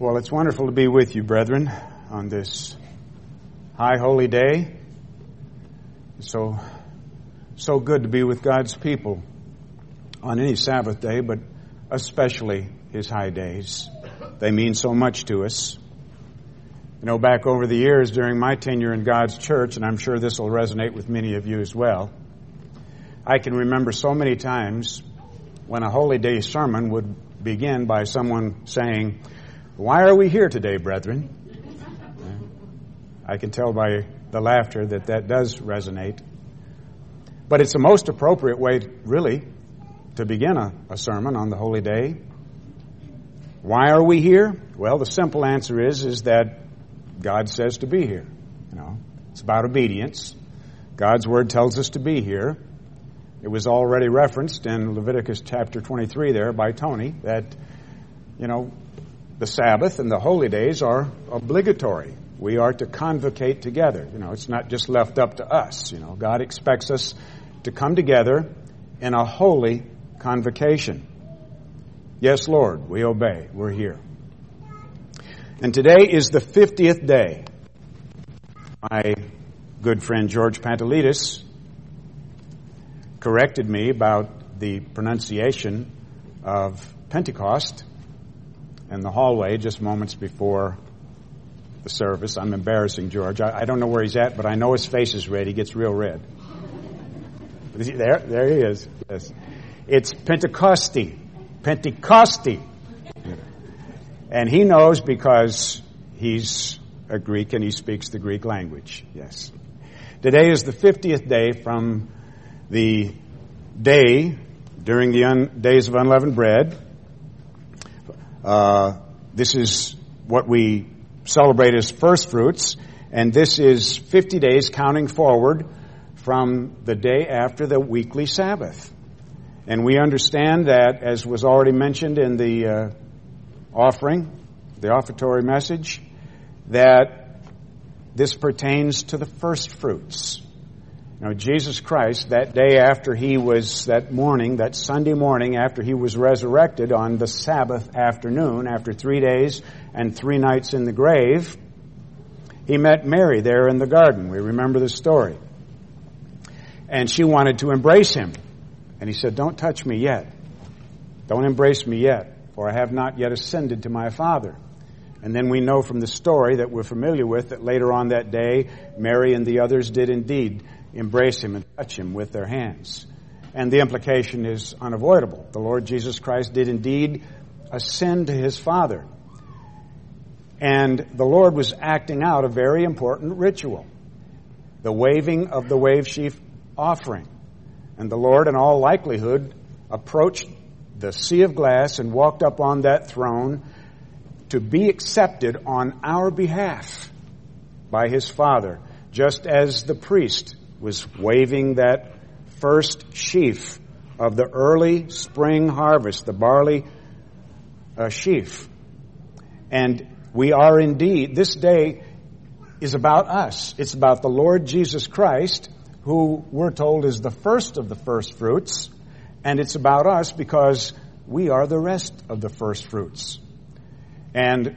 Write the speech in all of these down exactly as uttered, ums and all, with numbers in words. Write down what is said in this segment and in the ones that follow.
Well, it's wonderful to be with you, brethren, on this high holy day. So, so good to be with God's people on any Sabbath day, but especially His high days. They mean so much to us. You know, back over the years during my tenure in God's church, and I'm sure this will resonate with many of you as well, I can remember so many times when a holy day sermon would begin by someone saying, "Why are we here today, brethren?" I can tell by the laughter that that does resonate. But it's the most appropriate way, really, to begin a, a sermon on the holy day. Why are we here? Well, the simple answer is, is that God says to be here. You know, it's about obedience. God's Word tells us to be here. It was already referenced in Leviticus chapter twenty-three there by Tony that, you know, the Sabbath and the holy days are obligatory. We are to convocate together. You know, it's not just left up to us. You know, God expects us to come together in a holy convocation. Yes, Lord, we obey. We're here. And today is the fiftieth day. My good friend George Pantelides corrected me about the pronunciation of Pentecost in the hallway just moments before the service. I'm embarrassing George. I, I don't know where he's at, but I know his face is red. He gets real red. There, there he is. Yes. It's Pentecosti. Pentecosti. And he knows because he's a Greek and he speaks the Greek language. Yes. Today is the fiftieth day from the day during the un- days of unleavened bread. Uh, this is what we celebrate as first fruits, and this is fifty days counting forward from the day after the weekly Sabbath. And we understand that, as was already mentioned in the uh, offering, the offertory message, that this pertains to the first fruits. Now, Jesus Christ, that day after He was, that morning, that Sunday morning after He was resurrected on the Sabbath afternoon, after three days and three nights in the grave, He met Mary there in the garden. We remember the story. And she wanted to embrace Him. And He said, "Don't touch me yet. Don't embrace me yet, for I have not yet ascended to my Father." And then we know from the story that we're familiar with that later on that day, Mary and the others did indeed embrace Him and touch Him with their hands. And the implication is unavoidable. The Lord Jesus Christ did indeed ascend to His Father. And the Lord was acting out a very important ritual, the waving of the wave sheaf offering. And the Lord, in all likelihood, approached the sea of glass and walked up on that throne to be accepted on our behalf by His Father, just as the priest was waving that first sheaf of the early spring harvest, the barley uh, sheaf. And we are indeed, this day is about us. It's about the Lord Jesus Christ, who we're told is the first of the first fruits, and it's about us because we are the rest of the first fruits. And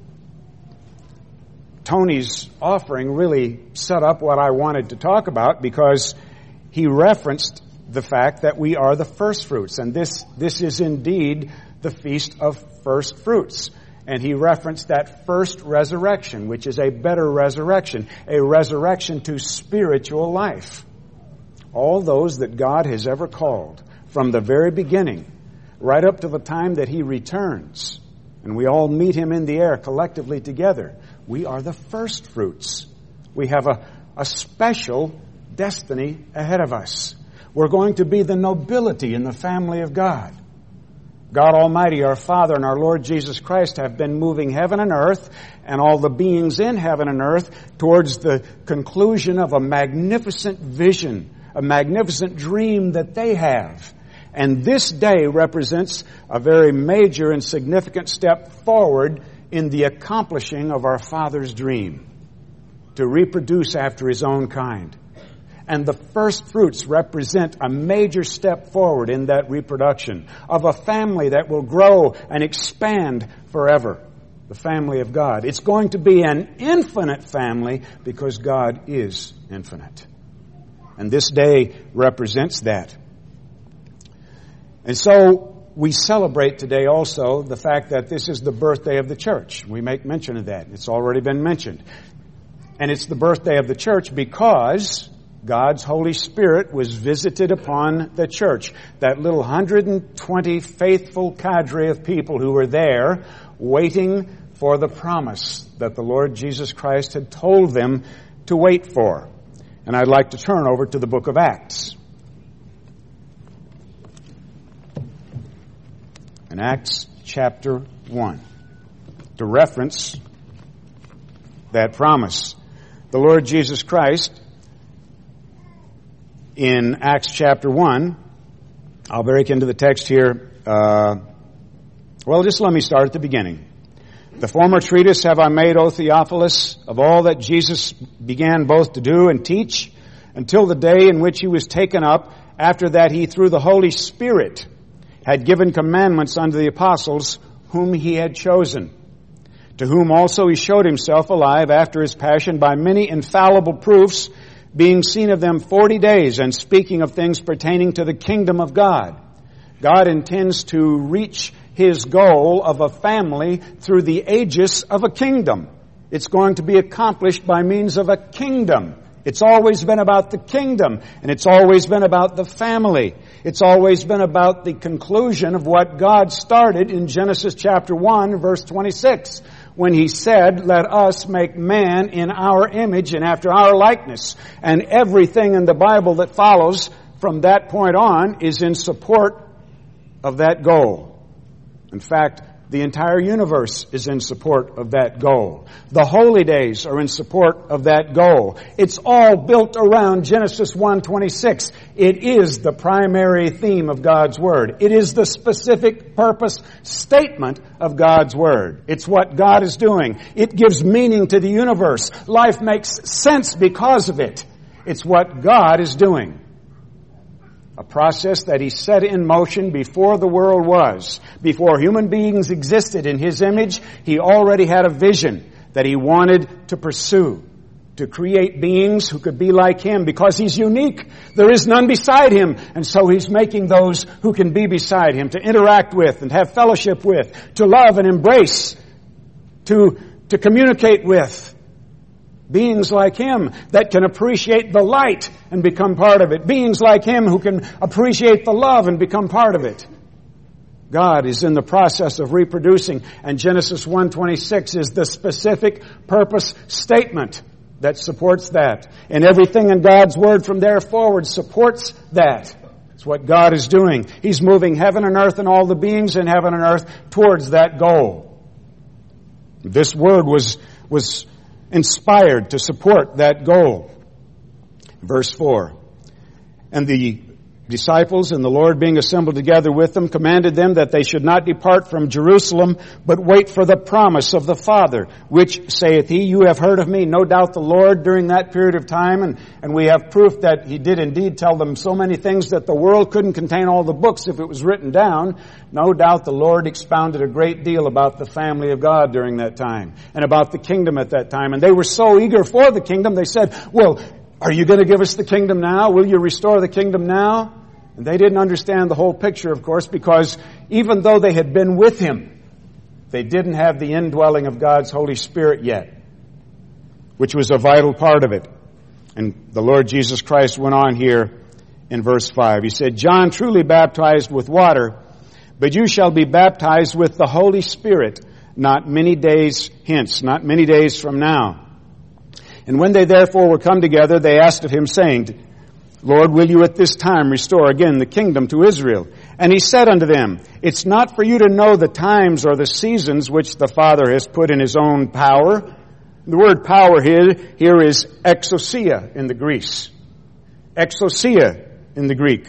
Tony's offering really set up what I wanted to talk about because he referenced the fact that we are the first fruits. And this, this is indeed the Feast of First Fruits. And he referenced that first resurrection, which is a better resurrection, a resurrection to spiritual life. All those that God has ever called from the very beginning, right up to the time that He returns, and we all meet Him in the air collectively together. We are the first fruits. We have a, a special destiny ahead of us. We're going to be the nobility in the family of God. God Almighty, our Father, and our Lord Jesus Christ have been moving heaven and earth and all the beings in heaven and earth towards the conclusion of a magnificent vision, a magnificent dream that they have. And this day represents a very major and significant step forward in the accomplishing of our Father's dream, to reproduce after His own kind. And the first fruits represent a major step forward in that reproduction of a family that will grow and expand forever. The the family of God. It's going to be an infinite family because God is infinite. And this day represents that. And so we celebrate today also the fact that this is the birthday of the church. We make mention of that. It's already been mentioned. And it's the birthday of the church because God's Holy Spirit was visited upon the church. That little one hundred twenty faithful cadre of people who were there waiting for the promise that the Lord Jesus Christ had told them to wait for. And I'd like to turn over to the book of Acts. In Acts chapter one, to reference that promise. The Lord Jesus Christ, in Acts chapter one, I'll break into the text here. Uh, well, just let me start at the beginning. The former treatise have I made, O Theophilus, of all that Jesus began both to do and teach, until the day in which he was taken up, after that he through the Holy Spirit had given commandments unto the apostles whom he had chosen, to whom also he showed himself alive after his passion by many infallible proofs, being seen of them forty days, and speaking of things pertaining to the kingdom of God. God intends to reach his goal of a family through the aegis of a kingdom. It's going to be accomplished by means of a kingdom. It's always been about the kingdom, and it's always been about the family. It's always been about the conclusion of what God started in Genesis chapter one, verse twenty-six, when he said, let us make man in our image and after our likeness. And everything in the Bible that follows from that point on is in support of that goal. In fact, the entire universe is in support of that goal. The holy days are in support of that goal. It's all built around Genesis one twenty-six. It is the primary theme of God's Word. It is the specific purpose statement of God's Word. It's what God is doing. It gives meaning to the universe. Life makes sense because of it. It's what God is doing. A process that he set in motion before the world was. Before human beings existed in his image, he already had a vision that he wanted to pursue. To create beings who could be like him because he's unique. There is none beside him. And so he's making those who can be beside him to interact with and have fellowship with, to love and embrace, to, to communicate with. Beings like him that can appreciate the light and become part of it. Beings like him who can appreciate the love and become part of it. God is in the process of reproducing, and Genesis one twenty-six is the specific purpose statement that supports that. And everything in God's Word from there forward supports that. It's what God is doing. He's moving heaven and earth and all the beings in heaven and earth towards that goal. This Word was, was inspired to support that goal. Verse four. And the disciples and the Lord being assembled together with them commanded them that they should not depart from Jerusalem, but wait for the promise of the Father, which saith he, you have heard of me. No doubt the Lord during that period of time, and, and we have proof that he did indeed tell them so many things that the world couldn't contain all the books if it was written down. No doubt the Lord expounded a great deal about the family of God during that time and about the kingdom at that time. And they were so eager for the kingdom, they said, well, are you going to give us the kingdom now? Will you restore the kingdom now? And they didn't understand the whole picture, of course, because even though they had been with him, they didn't have the indwelling of God's Holy Spirit yet, which was a vital part of it. And the Lord Jesus Christ went on here in verse five. He said, John truly baptized with water, but you shall be baptized with the Holy Spirit not many days hence, not many days from now. And when they therefore were come together, they asked of him, saying, Lord, will you at this time restore again the kingdom to Israel? And he said unto them, it's not for you to know the times or the seasons which the Father has put in his own power. The word power here, here is exousia in the Greek. Exousia in the Greek.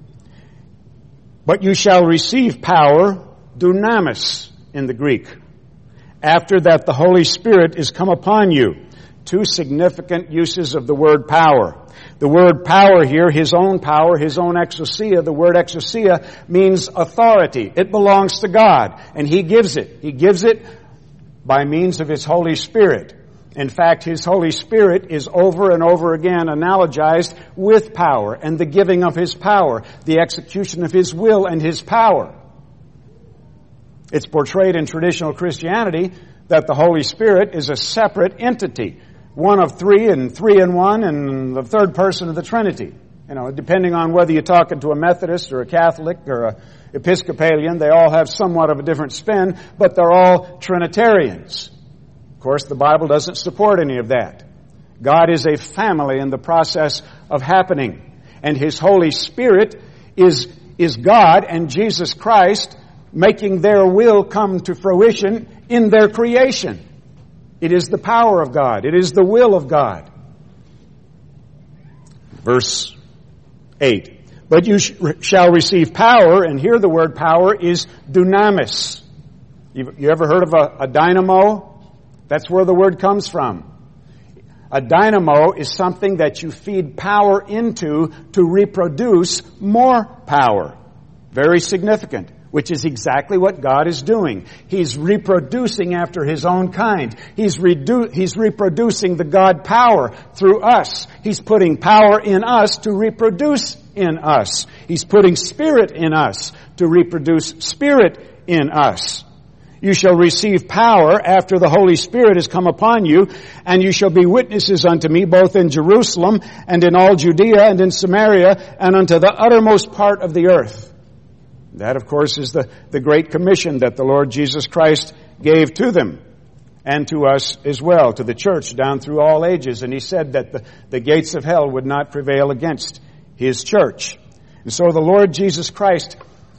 But you shall receive power, dunamis in the Greek, after that the Holy Spirit is come upon you. Two significant uses of the word power. The word power here, his own power, his own exousia, the word exousia means authority. It belongs to God, and he gives it. He gives it by means of His Holy Spirit. In fact, His Holy Spirit is over and over again analogized with power and the giving of His power, the execution of His will and His power. It's portrayed in traditional Christianity that the Holy Spirit is a separate entity, one of three and three in one and the third person of the Trinity. You know, depending on whether you're talking to a Methodist or a Catholic or a Episcopalian, they all have somewhat of a different spin, but they're all Trinitarians. Of course, the Bible doesn't support any of that. God is a family in the process of happening. And His Holy Spirit is, is God and Jesus Christ making their will come to fruition in their creation. It is the power of God. It is the will of God. Verse eight. But you sh- shall receive power, and here the word power is dunamis. You, you ever heard of a, a dynamo? That's where the word comes from. A dynamo is something that you feed power into to reproduce more power. Very significant, which is exactly what God is doing. He's reproducing after His own kind. He's, redu- he's reproducing the God power through us. He's putting power in us to reproduce in us. He's putting Spirit in us to reproduce Spirit in us. You shall receive power after the Holy Spirit has come upon you, and you shall be witnesses unto me both in Jerusalem and in all Judea and in Samaria and unto the uttermost part of the earth. That, of course, is the, the great commission that the Lord Jesus Christ gave to them and to us as well, to the church down through all ages. And He said that the, the gates of hell would not prevail against His church. And so the Lord Jesus Christ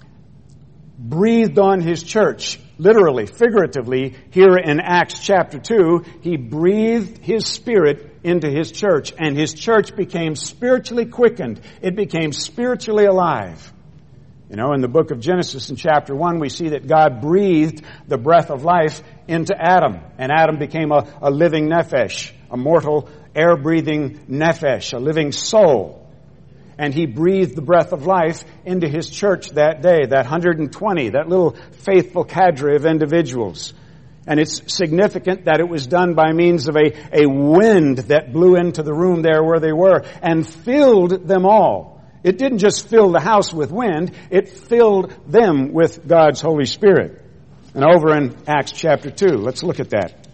breathed on His church, literally, figuratively, here in Acts chapter two. He breathed His Spirit into His church, and His church became spiritually quickened. It became spiritually alive. You know, in the book of Genesis in chapter one, we see that God breathed the breath of life into Adam, and Adam became a, a living nephesh, a mortal, air-breathing nephesh, a living soul. And He breathed the breath of life into His church that day, that one hundred twenty, that little faithful cadre of individuals. And it's significant that it was done by means of a, a wind that blew into the room there where they were and filled them all. It didn't just fill the house with wind, it filled them with God's Holy Spirit. And over in Acts chapter two, let's look at that.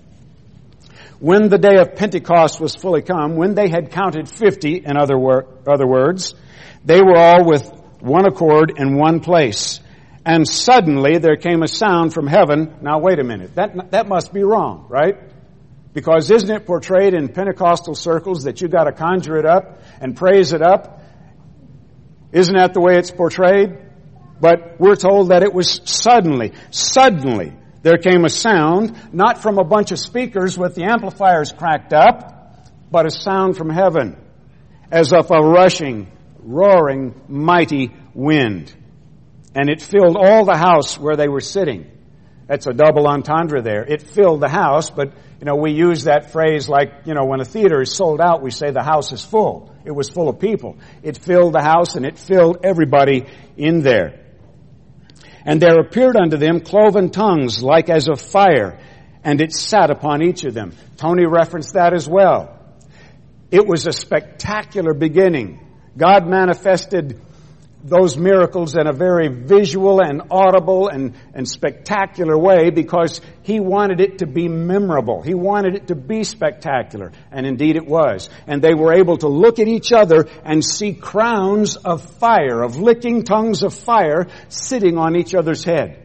When the day of Pentecost was fully come, when they had counted fifty, in other, wor- other words, they were all with one accord in one place. And suddenly there came a sound from heaven. Now wait a minute, that, that must be wrong, right? Because isn't it portrayed in Pentecostal circles that you got to conjure it up and praise it up? Isn't that the way it's portrayed? But we're told that it was suddenly, suddenly there came a sound, not from a bunch of speakers with the amplifiers cracked up, but a sound from heaven, as of a rushing, roaring, mighty wind. And it filled all the house where they were sitting. That's a double entendre there. It filled the house, but, you know, we use that phrase like, you know, when a theater is sold out, we say the house is full. It was full of people. It filled the house and it filled everybody in there. And there appeared unto them cloven tongues like as of fire, and it sat upon each of them. Tony referenced that as well. It was a spectacular beginning. God manifested those miracles in a very visual and audible and, and spectacular way because He wanted it to be memorable. He wanted it to be spectacular. And indeed it was. And they were able to look at each other and see crowns of fire, of licking tongues of fire sitting on each other's head.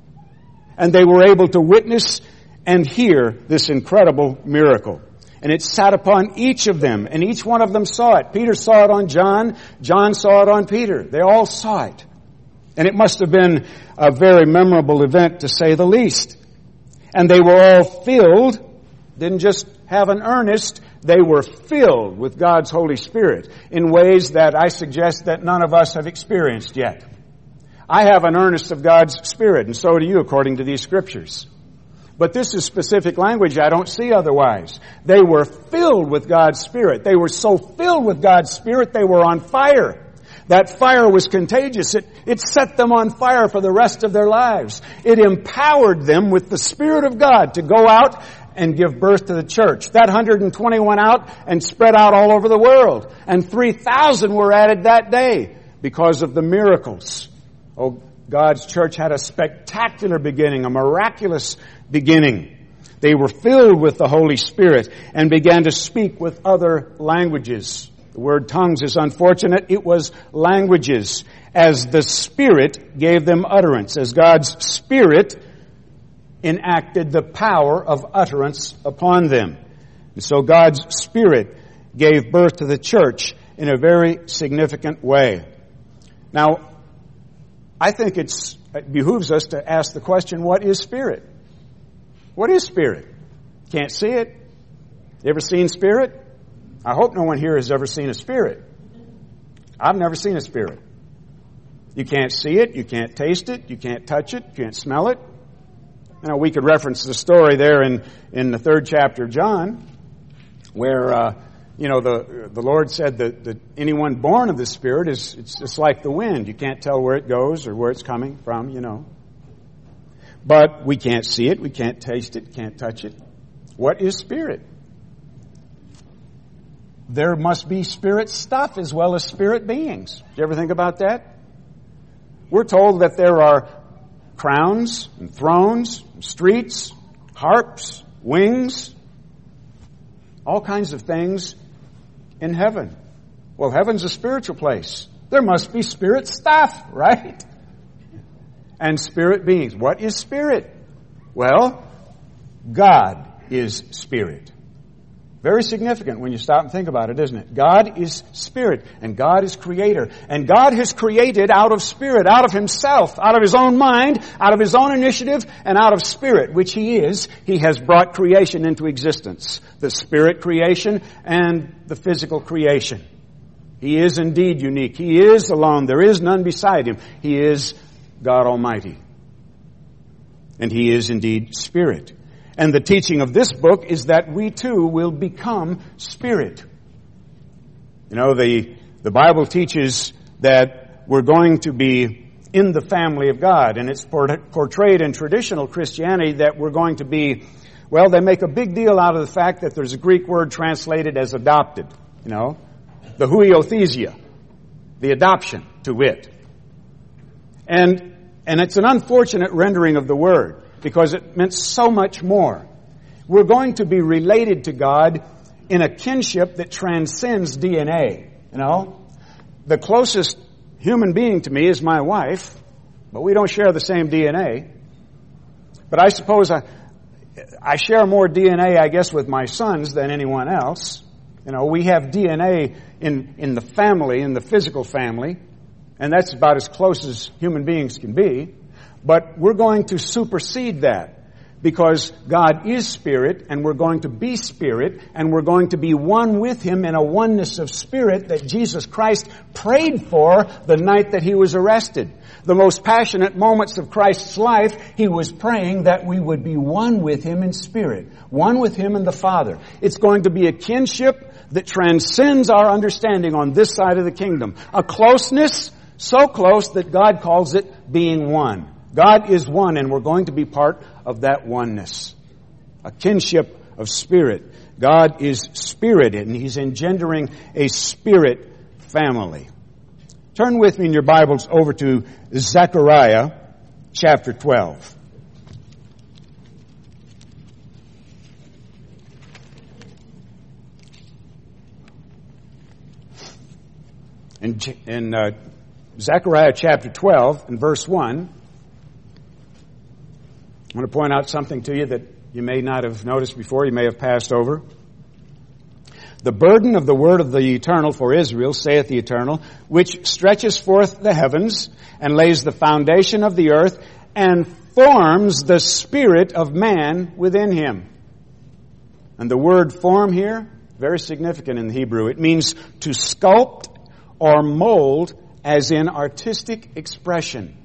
And they were able to witness and hear this incredible miracle. And it sat upon each of them, and each one of them saw it. Peter saw it on John. John saw it on Peter. They all saw it. And it must have been a very memorable event, to say the least. And they were all filled, didn't just have an earnest, they were filled with God's Holy Spirit in ways that I suggest that none of us have experienced yet. I have an earnest of God's Spirit, and so do you, according to these Scriptures. But this is specific language I don't see otherwise. They were filled with God's Spirit. They were so filled with God's Spirit, they were on fire. That fire was contagious. It, it set them on fire for the rest of their lives. It empowered them with the Spirit of God to go out and give birth to the church. That one hundred twenty went out and spread out all over the world. And three thousand were added that day because of the miracles. Oh, God's church had a spectacular beginning, a miraculous beginning. They were filled with the Holy Spirit and began to speak with other languages. The word tongues is unfortunate. It was languages, as the Spirit gave them utterance, as God's Spirit enacted the power of utterance upon them. And so God's Spirit gave birth to the church in a very significant way. Now, I think it's, it behooves us to ask the question, what is spirit? What is spirit? Can't see it. You ever seen spirit? I hope no one here has ever seen a spirit. I've never seen a spirit. You can't see it, you can't taste it, you can't touch it, you can't smell it. You know, we could reference the story there in, in the third chapter of John, where, uh, you know, the the Lord said that, that anyone born of the Spirit is, it's, it's like the wind. You can't tell where it goes or where it's coming from, you know. But we can't see it, we can't taste it, can't touch it. What is spirit? There must be spirit stuff as well as spirit beings. Did you ever think about that? We're told that there are crowns and thrones, and streets, harps, wings, all kinds of things in heaven. Well, heaven's a spiritual place. There must be spirit stuff, right? And spirit beings. What is spirit? Well, God is spirit. Very significant when you stop and think about it, isn't it? God is spirit, and God is creator. And God has created out of spirit, out of himself, out of his own mind, out of his own initiative, and out of spirit, which he is. He has brought creation into existence. The spirit creation and the physical creation. He is indeed unique. He is alone. There is none beside him. He is God Almighty. And he is indeed spirit. And the teaching of this book is that we too will become spirit. You know, the, the Bible teaches that we're going to be in the family of God. And it's portrayed in traditional Christianity that we're going to be, well, they make a big deal out of the fact that there's a Greek word translated as adopted. You know, the huiothesia, the adoption to wit. And, and it's an unfortunate rendering of the word, because it meant so much more. We're going to be related to God in a kinship that transcends D N A. You know, the closest human being to me is my wife, but we don't share the same D N A. But I suppose I, I share more D N A, I guess, with my sons than anyone else. You know, we have D N A in, in the family, in the physical family, and that's about as close as human beings can be. But we're going to supersede that, because God is spirit, and we're going to be spirit, and we're going to be one with him in a oneness of spirit that Jesus Christ prayed for the night that he was arrested. The most passionate moments of Christ's life, he was praying that we would be one with him in spirit, one with him and the Father. It's going to be a kinship that transcends our understanding on this side of the kingdom. A closeness so close that God calls it being one. God is one, and we're going to be part of that oneness. A kinship of spirit. God is spirit, and he's engendering a spirit family. Turn with me in your Bibles over to Zechariah chapter twelve. In, in uh, Zechariah chapter twelve and verse one, I want to point out something to you that you may not have noticed before, you may have passed over. The burden of the word of the Eternal for Israel, saith the Eternal, which stretches forth the heavens and lays the foundation of the earth and forms the spirit of man within him. And the word form here, very significant in the Hebrew. It means to sculpt or mold, as in artistic expression.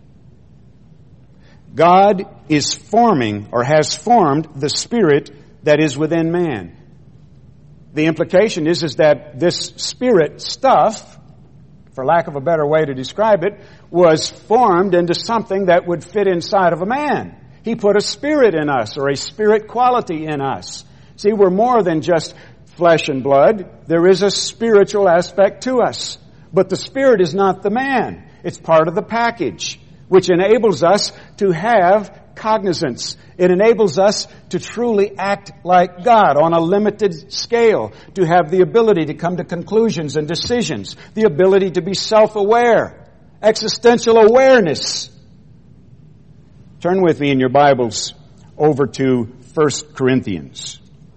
God is forming, or has formed, the spirit that is within man. The implication is, is that this spirit stuff for lack of a better way to describe it, was formed into something that would fit inside of a man. He put a spirit in us, or a spirit quality in us. See, we're more than just flesh and blood. There is a spiritual aspect to us. But the spirit is not the man. It's part of the package, which enables us to have cognizance. It enables us to truly act like God on a limited scale, to have the ability to come to conclusions and decisions, the ability to be self-aware, existential awareness. Turn with me in your Bibles over to First Corinthians.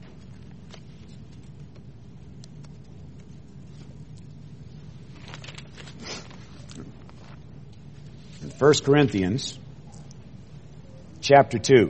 First Corinthians chapter two.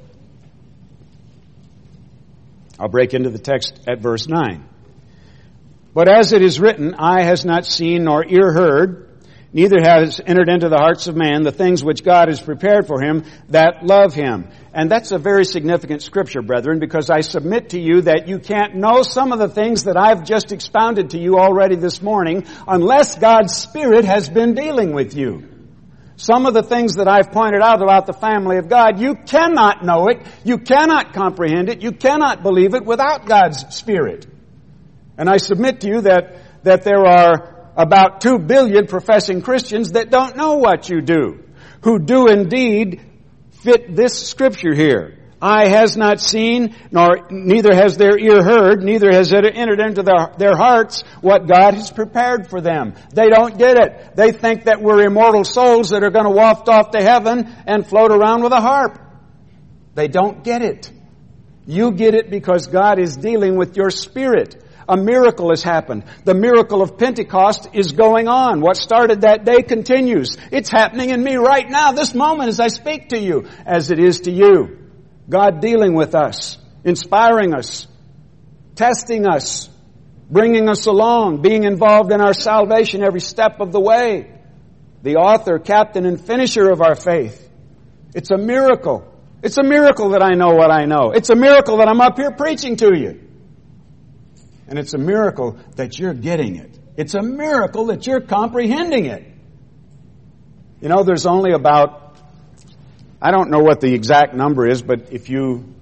I'll break into the text at verse nine. But as it is written, eye has not seen nor ear heard, neither has entered into the hearts of man the things which God has prepared for him that love him. And that's a very significant scripture, brethren, because I submit to you that you can't know some of the things that I've just expounded to you already this morning unless God's Spirit has been dealing with you. Some of the things that I've pointed out about the family of God, you cannot know it, you cannot comprehend it, you cannot believe it without God's Spirit. And I submit to you that, that there are about two billion professing Christians that don't know what you do, who do indeed fit this scripture here. Eye has not seen, nor neither has their ear heard, neither has it entered into their, their hearts what God has prepared for them. They don't get it. They think that we're immortal souls that are going to waft off to heaven and float around with a harp. They don't get it. You get it because God is dealing with your spirit. A miracle has happened. The miracle of Pentecost is going on. What started that day continues. It's happening in me right now, this moment as I speak to you, as it is to you. God dealing with us, inspiring us, testing us, bringing us along, being involved in our salvation every step of the way. The author, captain, and finisher of our faith. It's a miracle. It's a miracle that I know what I know. It's a miracle that I'm up here preaching to you. And it's a miracle that you're getting it. It's a miracle that you're comprehending it. You know, there's only about I don't know what the exact number is, but if you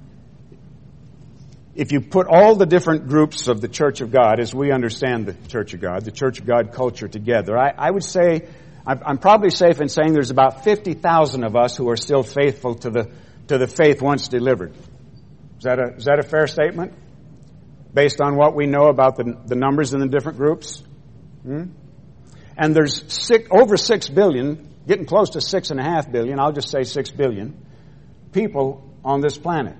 if you put all the different groups of the Church of God, as we understand the Church of God, the Church of God culture together, I, I would say, I'm probably safe in saying there's about fifty thousand of us who are still faithful to the to the faith once delivered. Is that a is that a fair statement? Based on what we know about the, the numbers in the different groups? Hmm? And there's six, over six billion, getting close to six and a half billion, I'll just say six billion, people on this planet.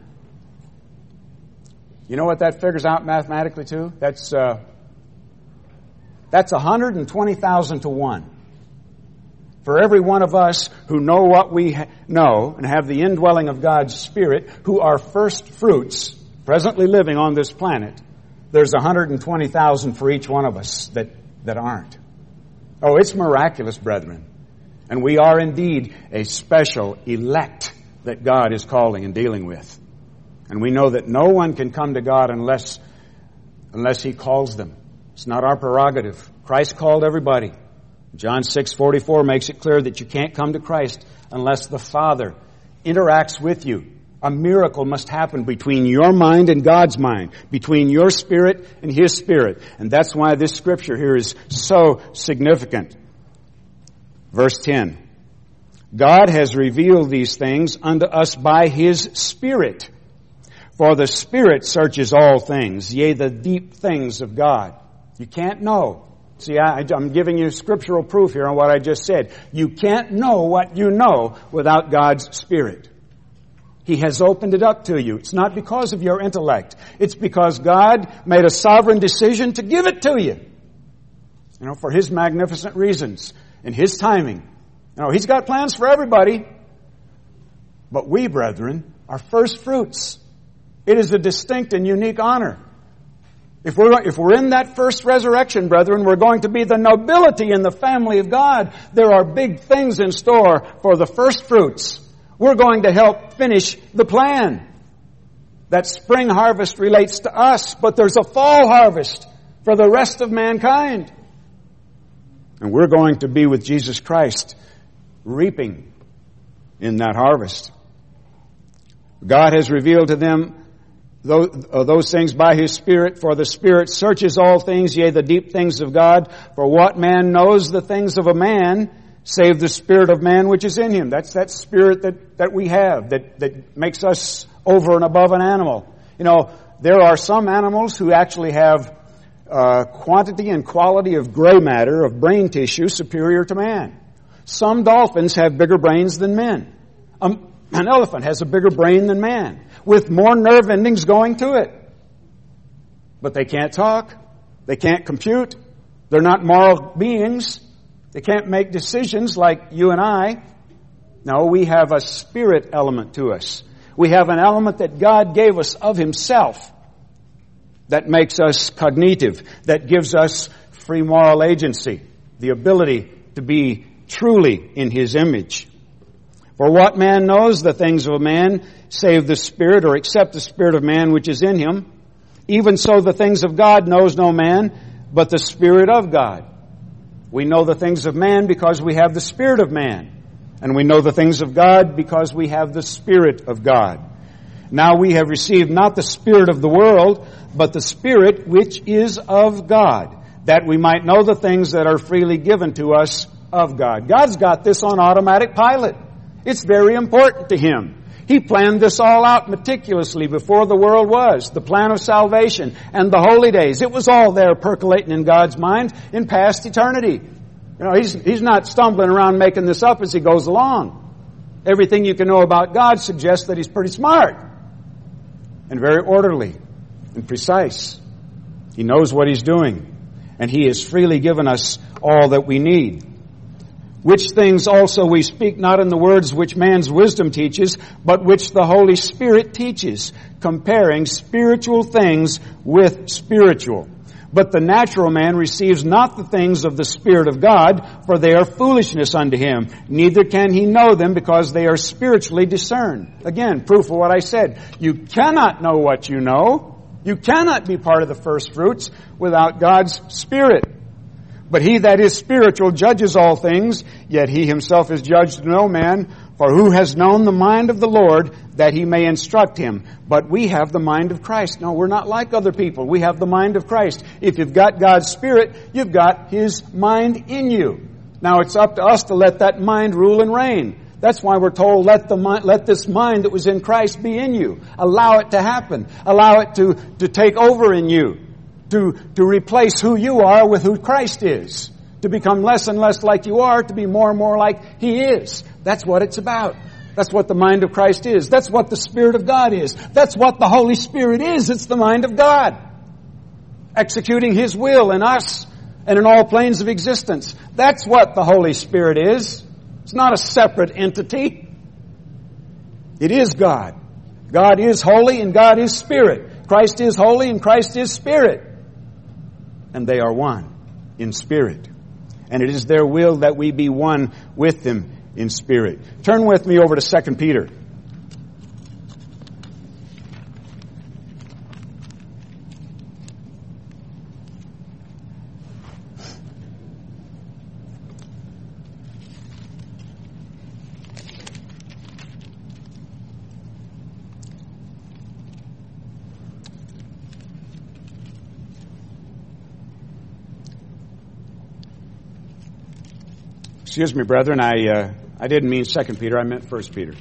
You know what that figures out mathematically too? That's uh, that's one hundred twenty thousand to one. For every one of us who know what we ha- know and have the indwelling of God's Spirit, who are first fruits, presently living on this planet, there's one hundred twenty thousand for each one of us that, that aren't. Oh, it's miraculous, brethren. And we are indeed a special elect that God is calling and dealing with. And we know that no one can come to God unless, unless He calls them. It's not our prerogative. Christ called everybody. John six forty-four makes it clear that you can't come to Christ unless the Father interacts with you. A miracle must happen between your mind and God's mind, between your spirit and His Spirit. And that's why this scripture here is so significant. Verse ten. God has revealed these things unto us by His Spirit. For the Spirit searches all things, yea, the deep things of God. You can't know. See, I, I'm giving you scriptural proof here on what I just said. You can't know what you know without God's Spirit. He has opened it up to you. It's not because of your intellect. It's because God made a sovereign decision to give it to you. You know, for His magnificent reasons and His timing. You know, He's got plans for everybody. But we, brethren, are first fruits. It is a distinct and unique honor. If we're, if we're in that first resurrection, brethren, we're going to be the nobility in the family of God. There are big things in store for the first fruits. We're going to help finish the plan. That spring harvest relates to us, but there's a fall harvest for the rest of mankind. And we're going to be with Jesus Christ, reaping in that harvest. God has revealed to them those, uh, those things by His Spirit, for the Spirit searches all things, yea, the deep things of God. For what man knows the things of a man, save the spirit of man which is in him? That's that spirit that, that we have, that, that makes us over and above an animal. You know, there are some animals who actually have uh, quantity and quality of gray matter, of brain tissue, superior to man. Some dolphins have bigger brains than men. Um, An elephant has a bigger brain than man, with more nerve endings going to it. But they can't talk. They can't compute. They're not moral beings. They can't make decisions like you and I. No, we have a spirit element to us. We have an element that God gave us of Himself that makes us cognitive, that gives us free moral agency, the ability to be truly in His image. For what man knows the things of a man, save the Spirit, or except the Spirit of man which is in him? Even so the things of God knows no man, but the Spirit of God. We know the things of man because we have the Spirit of man. And we know the things of God because we have the Spirit of God. Now we have received not the spirit of the world, but the Spirit which is of God, that we might know the things that are freely given to us of God. God's got this on automatic pilot. It's very important to Him. He planned this all out meticulously before the world was. The plan of salvation and the holy days. It was all there percolating in God's mind in past eternity. You know, He's, He's not stumbling around making this up as He goes along. Everything you can know about God suggests that He's pretty smart and very orderly and precise. He knows what He's doing, and He has freely given us all that we need. Which things also we speak not in the words which man's wisdom teaches, but which the Holy Spirit teaches, comparing spiritual things with spiritual. But the natural man receives not the things of the Spirit of God, for they are foolishness unto him. Neither can he know them, because they are spiritually discerned. Again, proof of what I said. You cannot know what you know. You cannot be part of the first fruits without God's Spirit. But he that is spiritual judges all things, yet he himself is judged no man. For who has known the mind of the Lord, that he may instruct him? But we have the mind of Christ. No, we're not like other people. We have the mind of Christ. If you've got God's Spirit, you've got His mind in you. Now it's up to us to let that mind rule and reign. That's why we're told, let the mind, let this mind that was in Christ be in you. Allow it to happen. Allow it to, to take over in you. To, to replace who you are with who Christ is. To become less and less like you are, to be more and more like He is. That's what it's about. That's what the mind of Christ is. That's what the Spirit of God is. That's what the Holy Spirit is. It's the mind of God. Executing His will in us and in all planes of existence. That's what the Holy Spirit is. It's not a separate entity. It is God. God is holy and God is Spirit. Christ is holy and Christ is Spirit. And they are one in spirit. And it is their will that we be one with them in spirit. Turn with me over to Second Peter. Excuse me, brethren, I uh, I didn't mean Second Peter, I meant First Peter.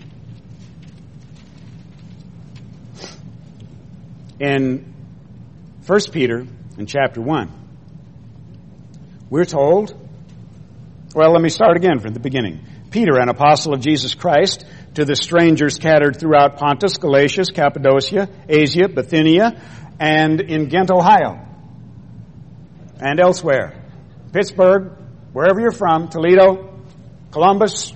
In First Peter, in chapter one, we're told, well, let me start again from the beginning. Peter, an apostle of Jesus Christ, to the strangers scattered throughout Pontus, Galatia, Cappadocia, Asia, Bithynia, and in Ghent, Ohio, and elsewhere. Pittsburgh, wherever you're from, Toledo, Columbus,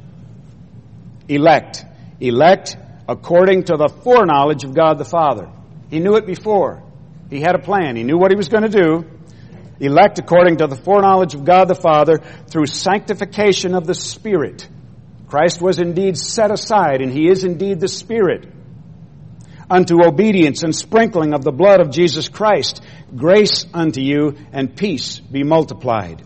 elect. Elect according to the foreknowledge of God the Father. He knew it before. He had a plan. He knew what He was going to do. Elect according to the foreknowledge of God the Father through sanctification of the Spirit. Christ was indeed set aside, and He is indeed the Spirit. Unto obedience and sprinkling of the blood of Jesus Christ, grace unto you and peace be multiplied.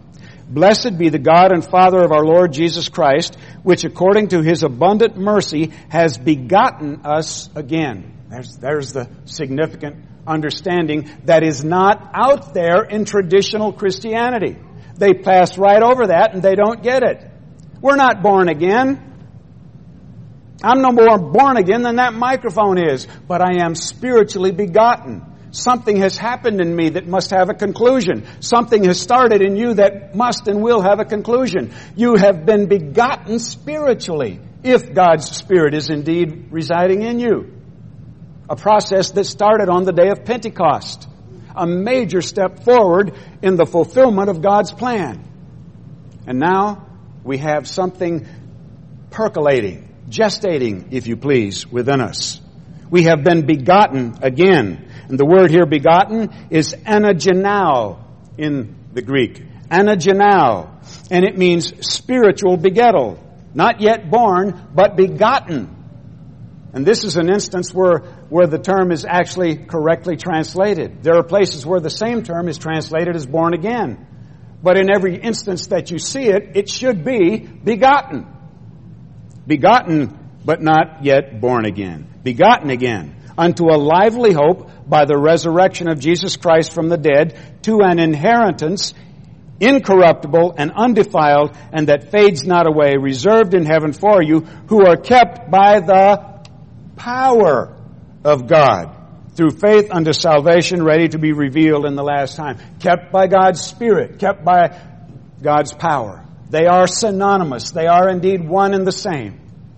Blessed be the God and Father of our Lord Jesus Christ, which according to His abundant mercy has begotten us again. There's, there's the significant understanding that is not out there in traditional Christianity. They pass right over that and they don't get it. We're not born again. I'm no more born again than that microphone is, but I am spiritually begotten. Something has happened in me that must have a conclusion. Something has started in you that must and will have a conclusion. You have been begotten spiritually, if God's Spirit is indeed residing in you. A process that started on the day of Pentecost. A major step forward in the fulfillment of God's plan. And now we have something percolating, gestating, if you please, within us. We have been begotten again. And the word here, begotten, is anagenao in the Greek. Anagenao. And it means spiritual begettal. Not yet born, but begotten. And this is an instance where, where the term is actually correctly translated. There are places where the same term is translated as born again. But in every instance that you see it, it should be begotten. Begotten, but not yet born again. Begotten again, unto a lively hope by the resurrection of Jesus Christ from the dead, to an inheritance incorruptible and undefiled, and that fades not away, reserved in heaven for you, who are kept by the power of God, through faith unto salvation, ready to be revealed in the last time. Kept by God's Spirit, kept by God's power. They are synonymous. They are indeed one and the same.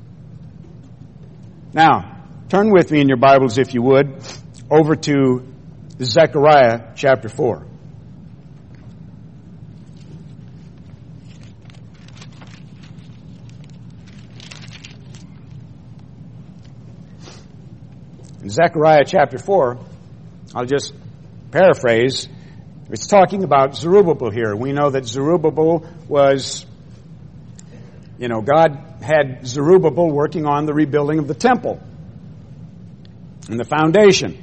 Now, turn with me in your Bibles, if you would, over to Zechariah chapter four. In Zechariah chapter four, I'll just paraphrase. It's talking about Zerubbabel here. We know that Zerubbabel was, you know, God had Zerubbabel working on the rebuilding of the temple and the foundation.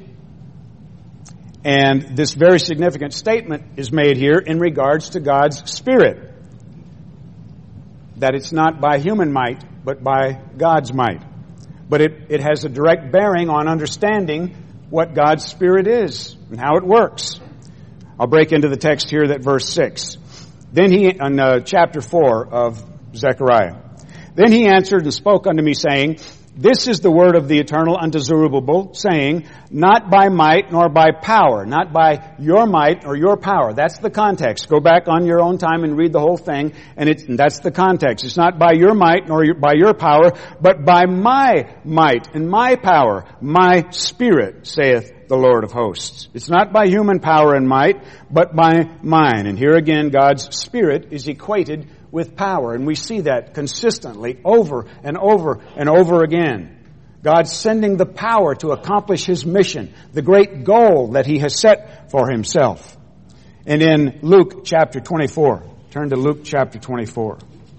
And this very significant statement is made here in regards to God's Spirit. That it's not by human might, but by God's might. But it, it has a direct bearing on understanding what God's Spirit is and how it works. I'll break into the text here, that verse six. Then he, in uh, chapter four of Zechariah. Then he answered and spoke unto me, saying, This is the word of the Eternal unto Zerubbabel, saying, Not by might nor by power, not by your might or your power. That's the context. Go back on your own time and read the whole thing, and, it's, and that's the context. It's not by your might nor your, by your power, but by my might and my power, my Spirit, saith the Lord of hosts. It's not by human power and might, but by mine. And here again, God's Spirit is equated with power. And we see that consistently over and over and over again. God sending the power to accomplish His mission, the great goal that He has set for Himself. And in Luke chapter twenty-four, turn to Luke chapter twenty-four.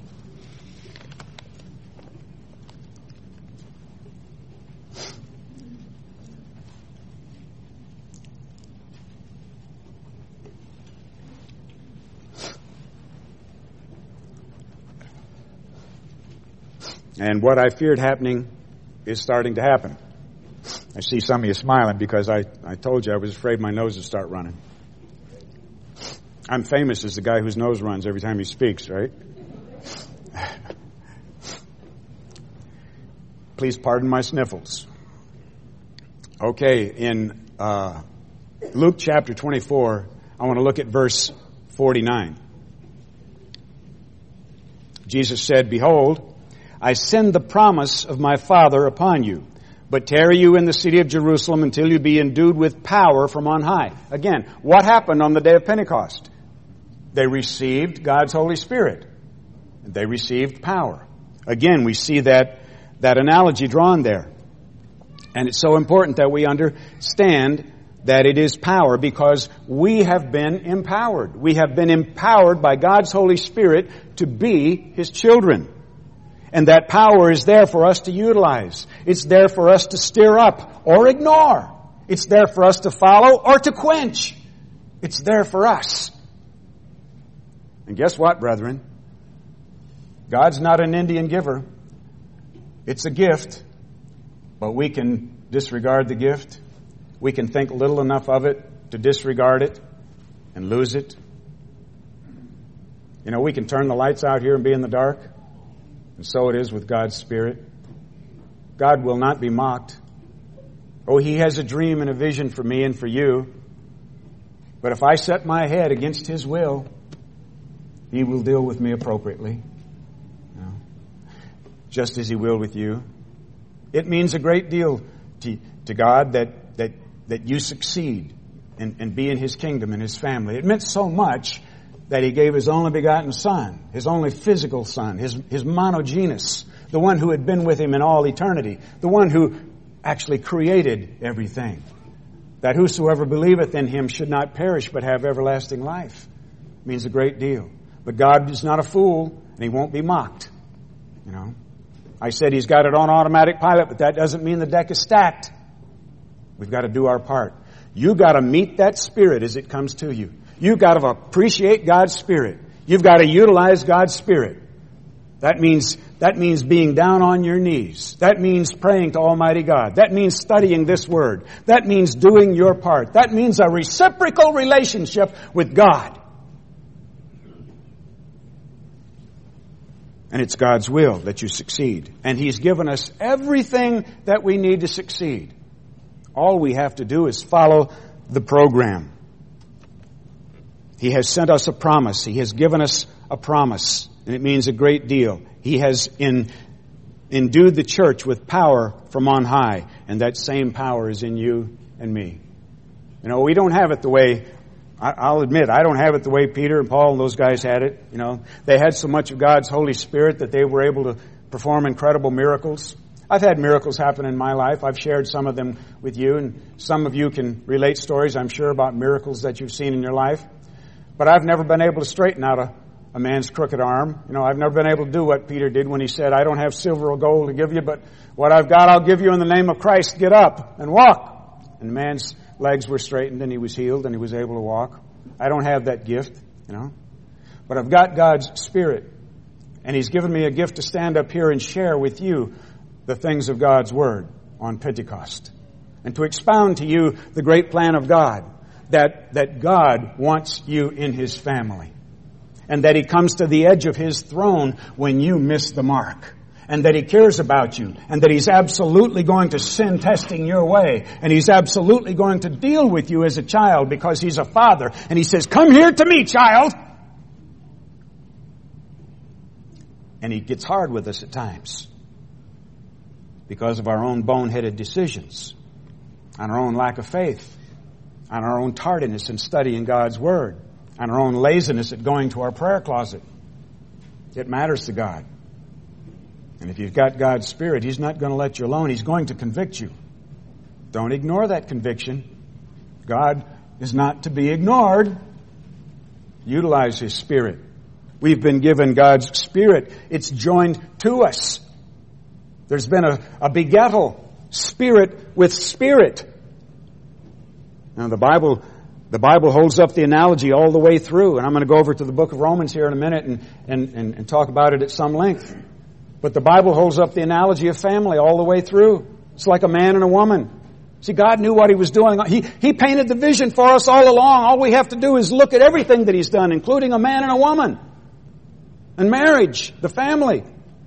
And what I feared happening is starting to happen. I see some of you smiling because I, I told you I was afraid my nose would start running. I'm famous as the guy whose nose runs every time he speaks, right? Please pardon my sniffles. Okay, in uh, Luke chapter twenty-four, I want to look at verse forty-nine. Jesus said, Behold, I send the promise of my Father upon you, but tarry you in the city of Jerusalem until you be endued with power from on high. Again, what happened on the day of Pentecost? They received God's Holy Spirit. They received power. Again, we see that, that analogy drawn there. And it's so important that we understand that it is power, because we have been empowered. We have been empowered by God's Holy Spirit to be His children. And that power is there for us to utilize. It's there for us to stir up or ignore. It's there for us to follow or to quench. It's there for us. It's there for us to follow or to ignore. It's there for us to stir up or ignore. It's there for us to follow or to quench. It's there for us to stir up or ignore. It's there for us to follow or to ignore. It's there for us to follow or to quench. It's there for us to follow or to ignore. It's there for us. And guess what, brethren? God's not an Indian giver. It's a gift, but we can disregard the gift. We can think little enough of it to disregard it and lose it. You know, we can turn the lights out here and be in the dark. And so it is with God's Spirit. God will not be mocked. Oh, He has a dream and a vision for me and for you. But if I set my head against His will, He will deal with me appropriately. You know, just as He will with you. It means a great deal to, to God that, that, that you succeed and, and be in His kingdom and His family. It meant so much that He gave His only begotten Son, His only physical Son, His, His monogenes, the one who had been with Him in all eternity, the one who actually created everything. That whosoever believeth in Him should not perish but have everlasting life. It means a great deal. But God is not a fool, and He won't be mocked. You know, I said He's got it on automatic pilot, but that doesn't mean the deck is stacked. We've got to do our part. You got to meet that Spirit as it comes to you. You've got to appreciate God's Spirit. You've got to utilize God's Spirit. That means, that means being down on your knees. That means praying to Almighty God. That means studying this Word. That means doing your part. That means a reciprocal relationship with God. And it's God's will that you succeed. And He's given us everything that we need to succeed. All we have to do is follow the program. He has sent us a promise. He has given us a promise. And it means a great deal. He has in, endued the church with power from on high. And that same power is in you and me. You know, we don't have it the way, I'll admit, I don't have it the way Peter and Paul and those guys had it. You know, they had so much of God's Holy Spirit that they were able to perform incredible miracles. I've had miracles happen in my life. I've shared some of them with you. And some of you can relate stories, I'm sure, about miracles that you've seen in your life. But I've never been able to straighten out a, a man's crooked arm. You know, I've never been able to do what Peter did when he said, I don't have silver or gold to give you, but what I've got I'll give you in the name of Christ. Get up and walk. And the man's legs were straightened and he was healed and he was able to walk. I don't have that gift, you know. But I've got God's Spirit. And He's given me a gift to stand up here and share with you the things of God's Word on Pentecost. And to expound to you the great plan of God. That, that God wants you in His family. And that He comes to the edge of His throne when you miss the mark. And that He cares about you. And that He's absolutely going to send testing your way. And He's absolutely going to deal with you as a child because He's a father. And He says, come here to me, child. And He gets hard with us at times. Because of our own boneheaded decisions. And our own lack of faith. On our own tardiness in studying God's Word. On our own laziness at going to our prayer closet. It matters to God. And if you've got God's Spirit, He's not going to let you alone. He's going to convict you. Don't ignore that conviction. God is not to be ignored. Utilize His Spirit. We've been given God's Spirit. It's joined to us. There's been a, a begettal, spirit with spirit. Now the Bible, the Bible holds up the analogy all the way through, and I'm going to go over to the book of Romans here in a minute and, and, and, and talk about it at some length. But the Bible holds up the analogy of family all the way through. It's like a man and a woman. See, God knew what He was doing. He, he painted the vision for us all along. All we have to do is look at everything that He's done, including a man and a woman. And marriage, the family.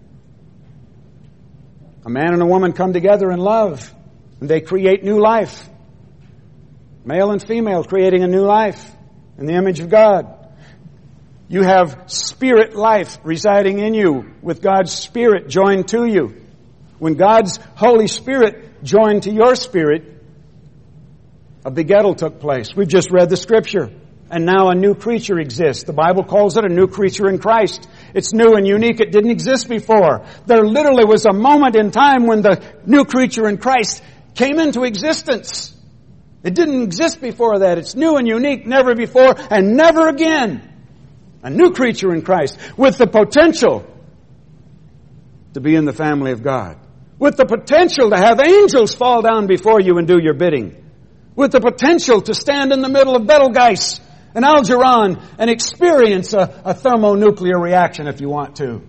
A man and a woman come together in love, and they create new life. Male and female creating a new life in the image of God. You have spirit life residing in you with God's Spirit joined to you. When God's Holy Spirit joined to your spirit, a begettal took place. We've just read the Scripture. And now a new creature exists. The Bible calls it a new creature in Christ. It's new and unique. It didn't exist before. There literally was a moment in time when the new creature in Christ came into existence. It didn't exist before that. It's new and unique, never before and never again. A new creature in Christ with the potential to be in the family of God. With the potential to have angels fall down before you and do your bidding. With the potential to stand in the middle of Betelgeuse an Algeron, and experience a, a thermonuclear reaction if you want to.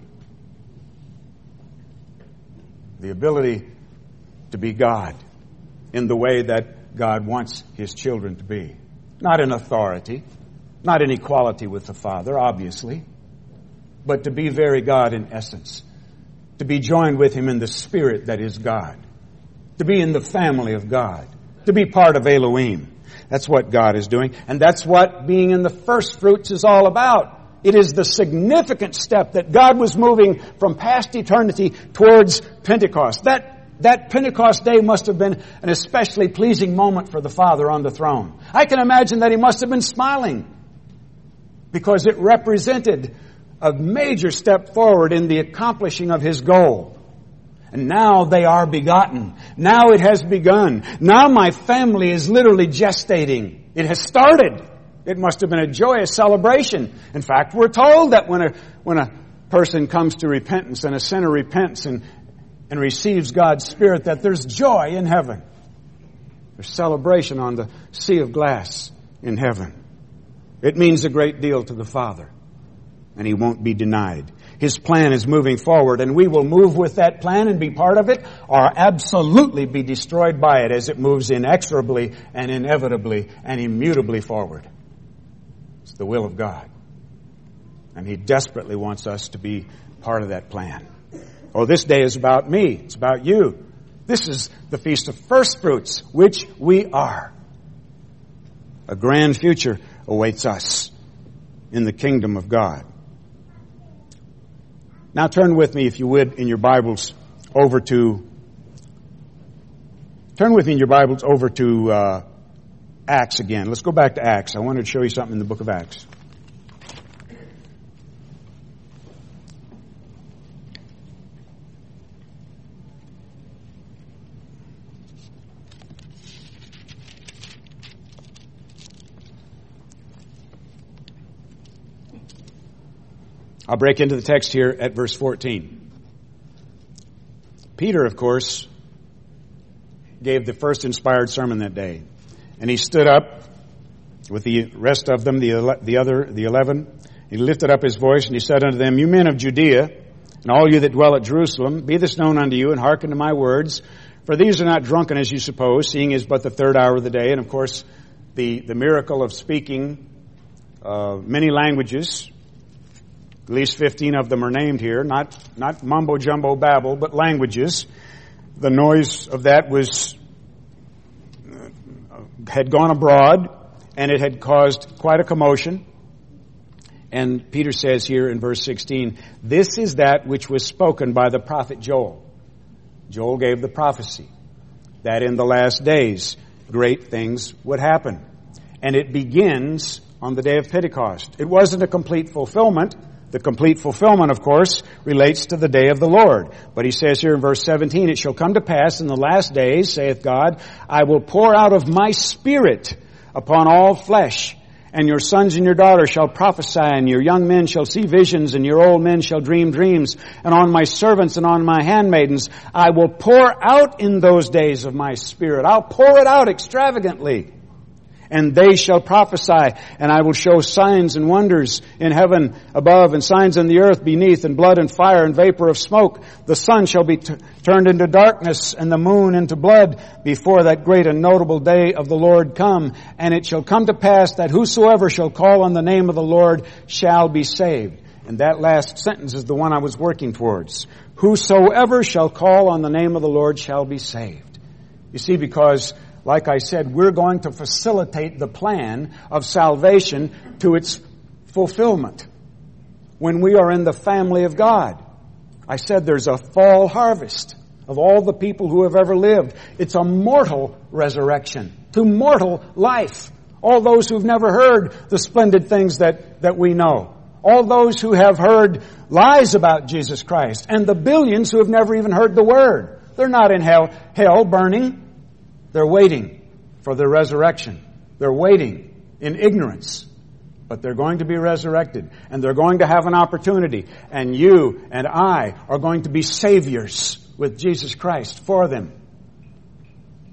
The ability to be God in the way that God wants His children to be. Not in authority, not in equality with the Father, obviously, but to be very God in essence. To be joined with Him in the Spirit that is God. To be in the family of God. To be part of Elohim. That's what God is doing. And that's what being in the first fruits is all about. It is the significant step that God was moving from past eternity towards Pentecost. That, that Pentecost day must have been an especially pleasing moment for the Father on the throne. I can imagine that He must have been smiling because it represented a major step forward in the accomplishing of His goal. And now they are begotten. Now it has begun. Now my family is literally gestating. It has started. It must have been a joyous celebration. In fact, we're told that when a, when a person comes to repentance and a sinner repents and, and receives God's Spirit, that there's joy in heaven. There's celebration on the sea of glass in heaven. It means a great deal to the Father, and He won't be denied. His plan is moving forward, and we will move with that plan and be part of it, or absolutely be destroyed by it as it moves inexorably and inevitably and immutably forward. It's the will of God. And He desperately wants us to be part of that plan. Oh, this day is about me. It's about you. This is the Feast of First Fruits, which we are. A grand future awaits us in the kingdom of God. Now turn with me, if you would, in your Bibles over to, turn with me in your Bibles over to uh, Acts again. Let's go back to Acts. I wanted to show you something in the book of Acts. I'll break into the text here at verse fourteen. Peter, of course, gave the first inspired sermon that day. And he stood up with the rest of them, the ele- the other, the eleven. He lifted up his voice and he said unto them, You men of Judea, and all you that dwell at Jerusalem, be this known unto you, and hearken to my words. For these are not drunken as you suppose, seeing it is but the third hour of the day. And of course, the, the miracle of speaking uh, many languages, at least fifteen of them are named here, not, not mumbo-jumbo babble, but languages. The noise of that was, uh, had gone abroad, and it had caused quite a commotion. And Peter says here in verse sixteen, this is that which was spoken by the prophet Joel. Joel gave the prophecy that in the last days great things would happen. And it begins on the day of Pentecost. It wasn't a complete fulfillment. The complete fulfillment, of course, relates to the day of the Lord. But he says here in verse seventeen, It shall come to pass in the last days, saith God, I will pour out of my Spirit upon all flesh, and your sons and your daughters shall prophesy, and your young men shall see visions, and your old men shall dream dreams. And on my servants and on my handmaidens I will pour out in those days of my Spirit. I'll pour it out extravagantly. And they shall prophesy, and I will show signs and wonders in heaven above, and signs in the earth beneath, and blood and fire and vapor of smoke. The sun shall be t- turned into darkness, and the moon into blood, before that great and notable day of the Lord come. And it shall come to pass that whosoever shall call on the name of the Lord shall be saved. And that last sentence is the one I was working towards. Whosoever shall call on the name of the Lord shall be saved. You see, because like I said, we're going to facilitate the plan of salvation to its fulfillment when we are in the family of God. I said there's a fall harvest of all the people who have ever lived. It's a mortal resurrection to mortal life. All those who've never heard the splendid things that, that we know. All those who have heard lies about Jesus Christ. And the billions who have never even heard the word. They're not in hell, hell burning. They're waiting for their resurrection. They're waiting in ignorance. But they're going to be resurrected. And they're going to have an opportunity. And you and I are going to be saviors with Jesus Christ for them.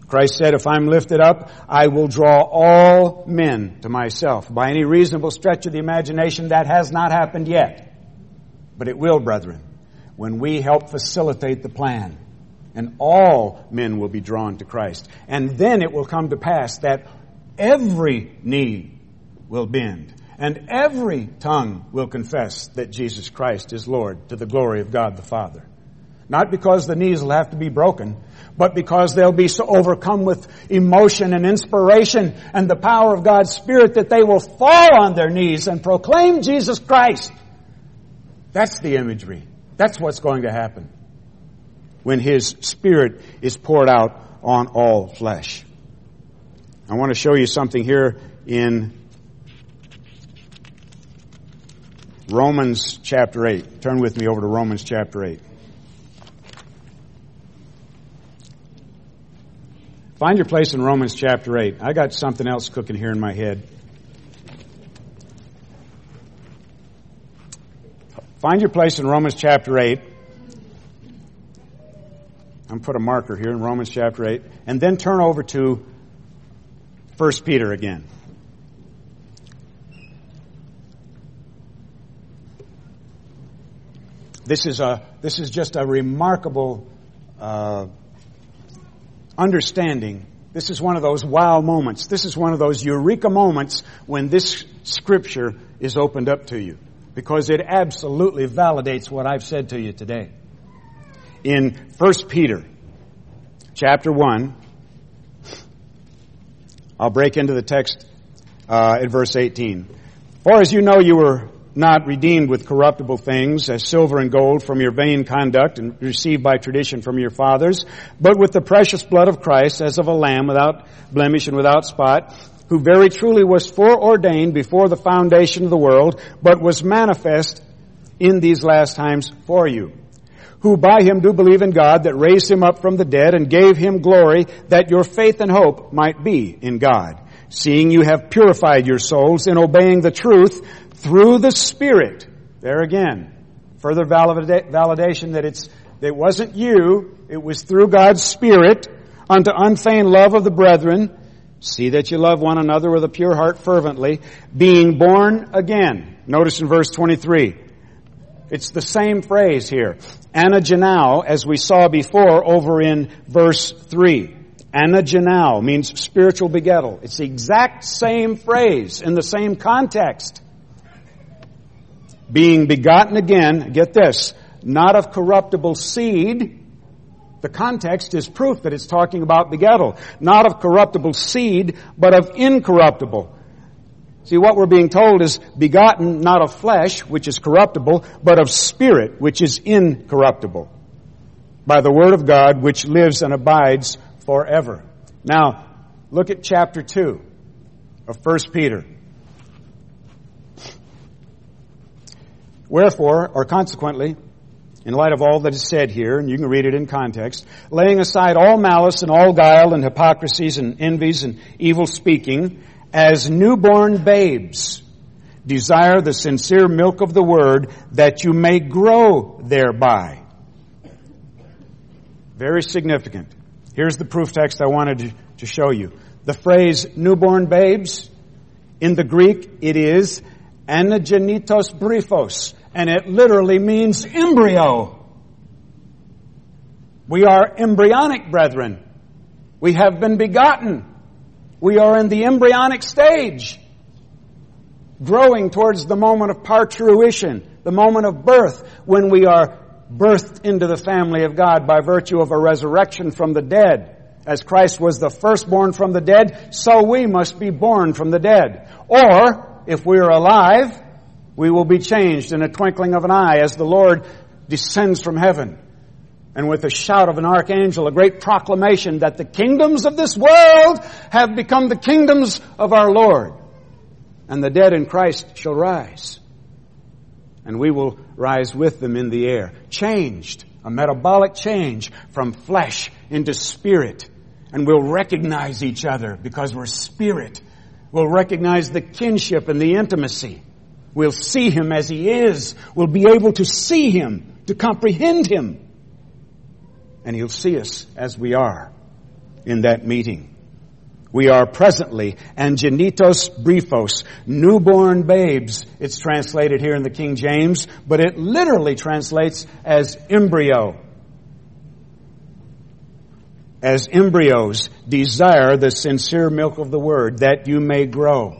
Christ said, if I'm lifted up, I will draw all men to myself. By any reasonable stretch of the imagination, that has not happened yet. But it will, brethren, when we help facilitate the plan. And all men will be drawn to Christ. And then it will come to pass that every knee will bend. And every tongue will confess that Jesus Christ is Lord, to the glory of God the Father. Not because the knees will have to be broken, but because they'll be so overcome with emotion and inspiration and the power of God's Spirit that they will fall on their knees and proclaim Jesus Christ. That's the imagery. That's what's going to happen when His Spirit is poured out on all flesh. I want to show you something here in Romans chapter eight. Turn with me over to Romans chapter eight. Find your place in Romans chapter eight. I got something else cooking here in my head. Find your place in Romans chapter eight. I'm going to put a marker here in Romans chapter eight. And then turn over to First Peter again. This is a this is just a remarkable uh, understanding. This is one of those wow moments. This is one of those eureka moments when this Scripture is opened up to you, because it absolutely validates what I've said to you today. In First Peter chapter one, I'll break into the text uh, at verse eighteen. For as you know, you were not redeemed with corruptible things, as silver and gold from your vain conduct and received by tradition from your fathers, but with the precious blood of Christ, as of a lamb without blemish and without spot, who very truly was foreordained before the foundation of the world, but was manifest in these last times for you, who by Him do believe in God, that raised Him up from the dead and gave Him glory, that your faith and hope might be in God, seeing you have purified your souls in obeying the truth through the Spirit. There again, further valida- validation that it's it wasn't you, it was through God's Spirit, unto unfeigned love of the brethren. See that you love one another with a pure heart fervently, being born again. Notice in verse twenty-three, it's the same phrase here. Anagenao, as we saw before over in verse three. Anagenao means spiritual begettal. It's the exact same phrase in the same context. Being begotten again, get this, not of corruptible seed. The context is proof that it's talking about begettal. Not of corruptible seed, but of incorruptible. See, what we're being told is begotten not of flesh, which is corruptible, but of spirit, which is incorruptible, by the word of God, which lives and abides forever. Now, look at chapter two of First Peter. Wherefore, or consequently, in light of all that is said here, and you can read it in context, laying aside all malice and all guile and hypocrisies and envies and evil speaking, as newborn babes, desire the sincere milk of the word, that you may grow thereby. Very significant. Here's the proof text I wanted to, to show you. The phrase newborn babes, in the Greek, it is anagenitos briefos, and it literally means embryo. We are embryonic brethren. We have been begotten. We are in the embryonic stage, growing towards the moment of parturition, the moment of birth, when we are birthed into the family of God by virtue of a resurrection from the dead. As Christ was the firstborn from the dead, so we must be born from the dead. Or, if we are alive, we will be changed in a twinkling of an eye as the Lord descends from heaven. And with a shout of an archangel, a great proclamation that the kingdoms of this world have become the kingdoms of our Lord. And the dead in Christ shall rise. And we will rise with them in the air. Changed. A metabolic change from flesh into spirit. And we'll recognize each other because we're spirit. We'll recognize the kinship and the intimacy. We'll see Him as He is. We'll be able to see Him, to comprehend Him. And He'll see us as we are. in that meeting. We are presently angenitos briefos, newborn babes. It's translated here in the King James, but it literally translates as embryo. As embryos, desire the sincere milk of the Word, that you may grow.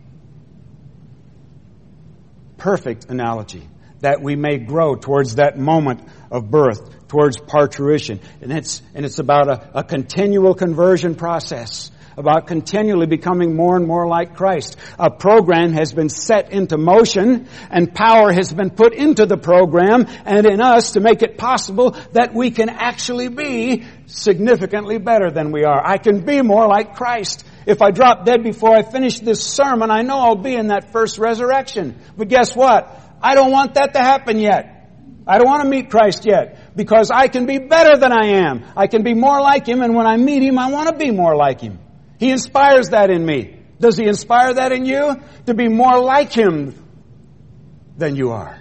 Perfect analogy. That we may grow towards that moment of birth, towards parturition. And it's, and it's about a, a continual conversion process, about continually becoming more and more like Christ. A program has been set into motion, and power has been put into the program and in us to make it possible that we can actually be significantly better than we are. I can be more like Christ. If I drop dead before I finish this sermon, I know I'll be in that first resurrection. But guess what? I don't want that to happen yet. I don't want to meet Christ yet, because I can be better than I am. I can be more like Him, and when I meet Him, I want to be more like Him. He inspires that in me. Does He inspire that in you? To be more like Him than you are.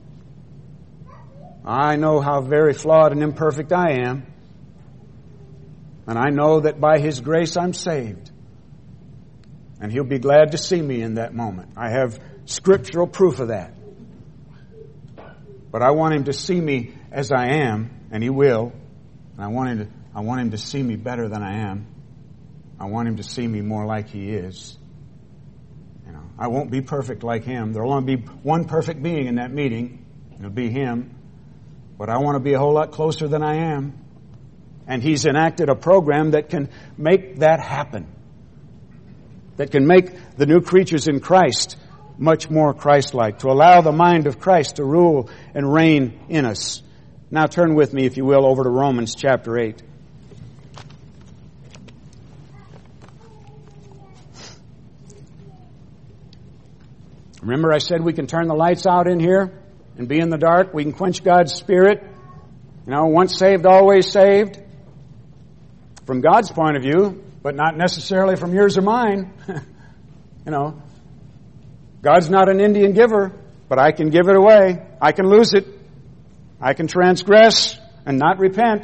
I know how very flawed and imperfect I am. And I know that by His grace I'm saved. And He'll be glad to see me in that moment. I have scriptural proof of that. But I want Him to see me as I am, and He will. And I want Him to, I want Him to see me better than I am. I want Him to see me more like He is. You know, I won't be perfect like Him. There will only be one perfect being in that meeting. It'll be Him. But I want to be a whole lot closer than I am. And He's enacted a program that can make that happen. That can make the new creatures in Christ much more Christ-like, to allow the mind of Christ to rule and reign in us. Now turn with me, if you will, over to Romans chapter eight. Remember I said we can turn the lights out in here and be in the dark? We can quench God's Spirit. You know, once saved, always saved. From God's point of view, but not necessarily from yours or mine. You know, God's not an Indian giver, but I can give it away. I can lose it. I can transgress and not repent.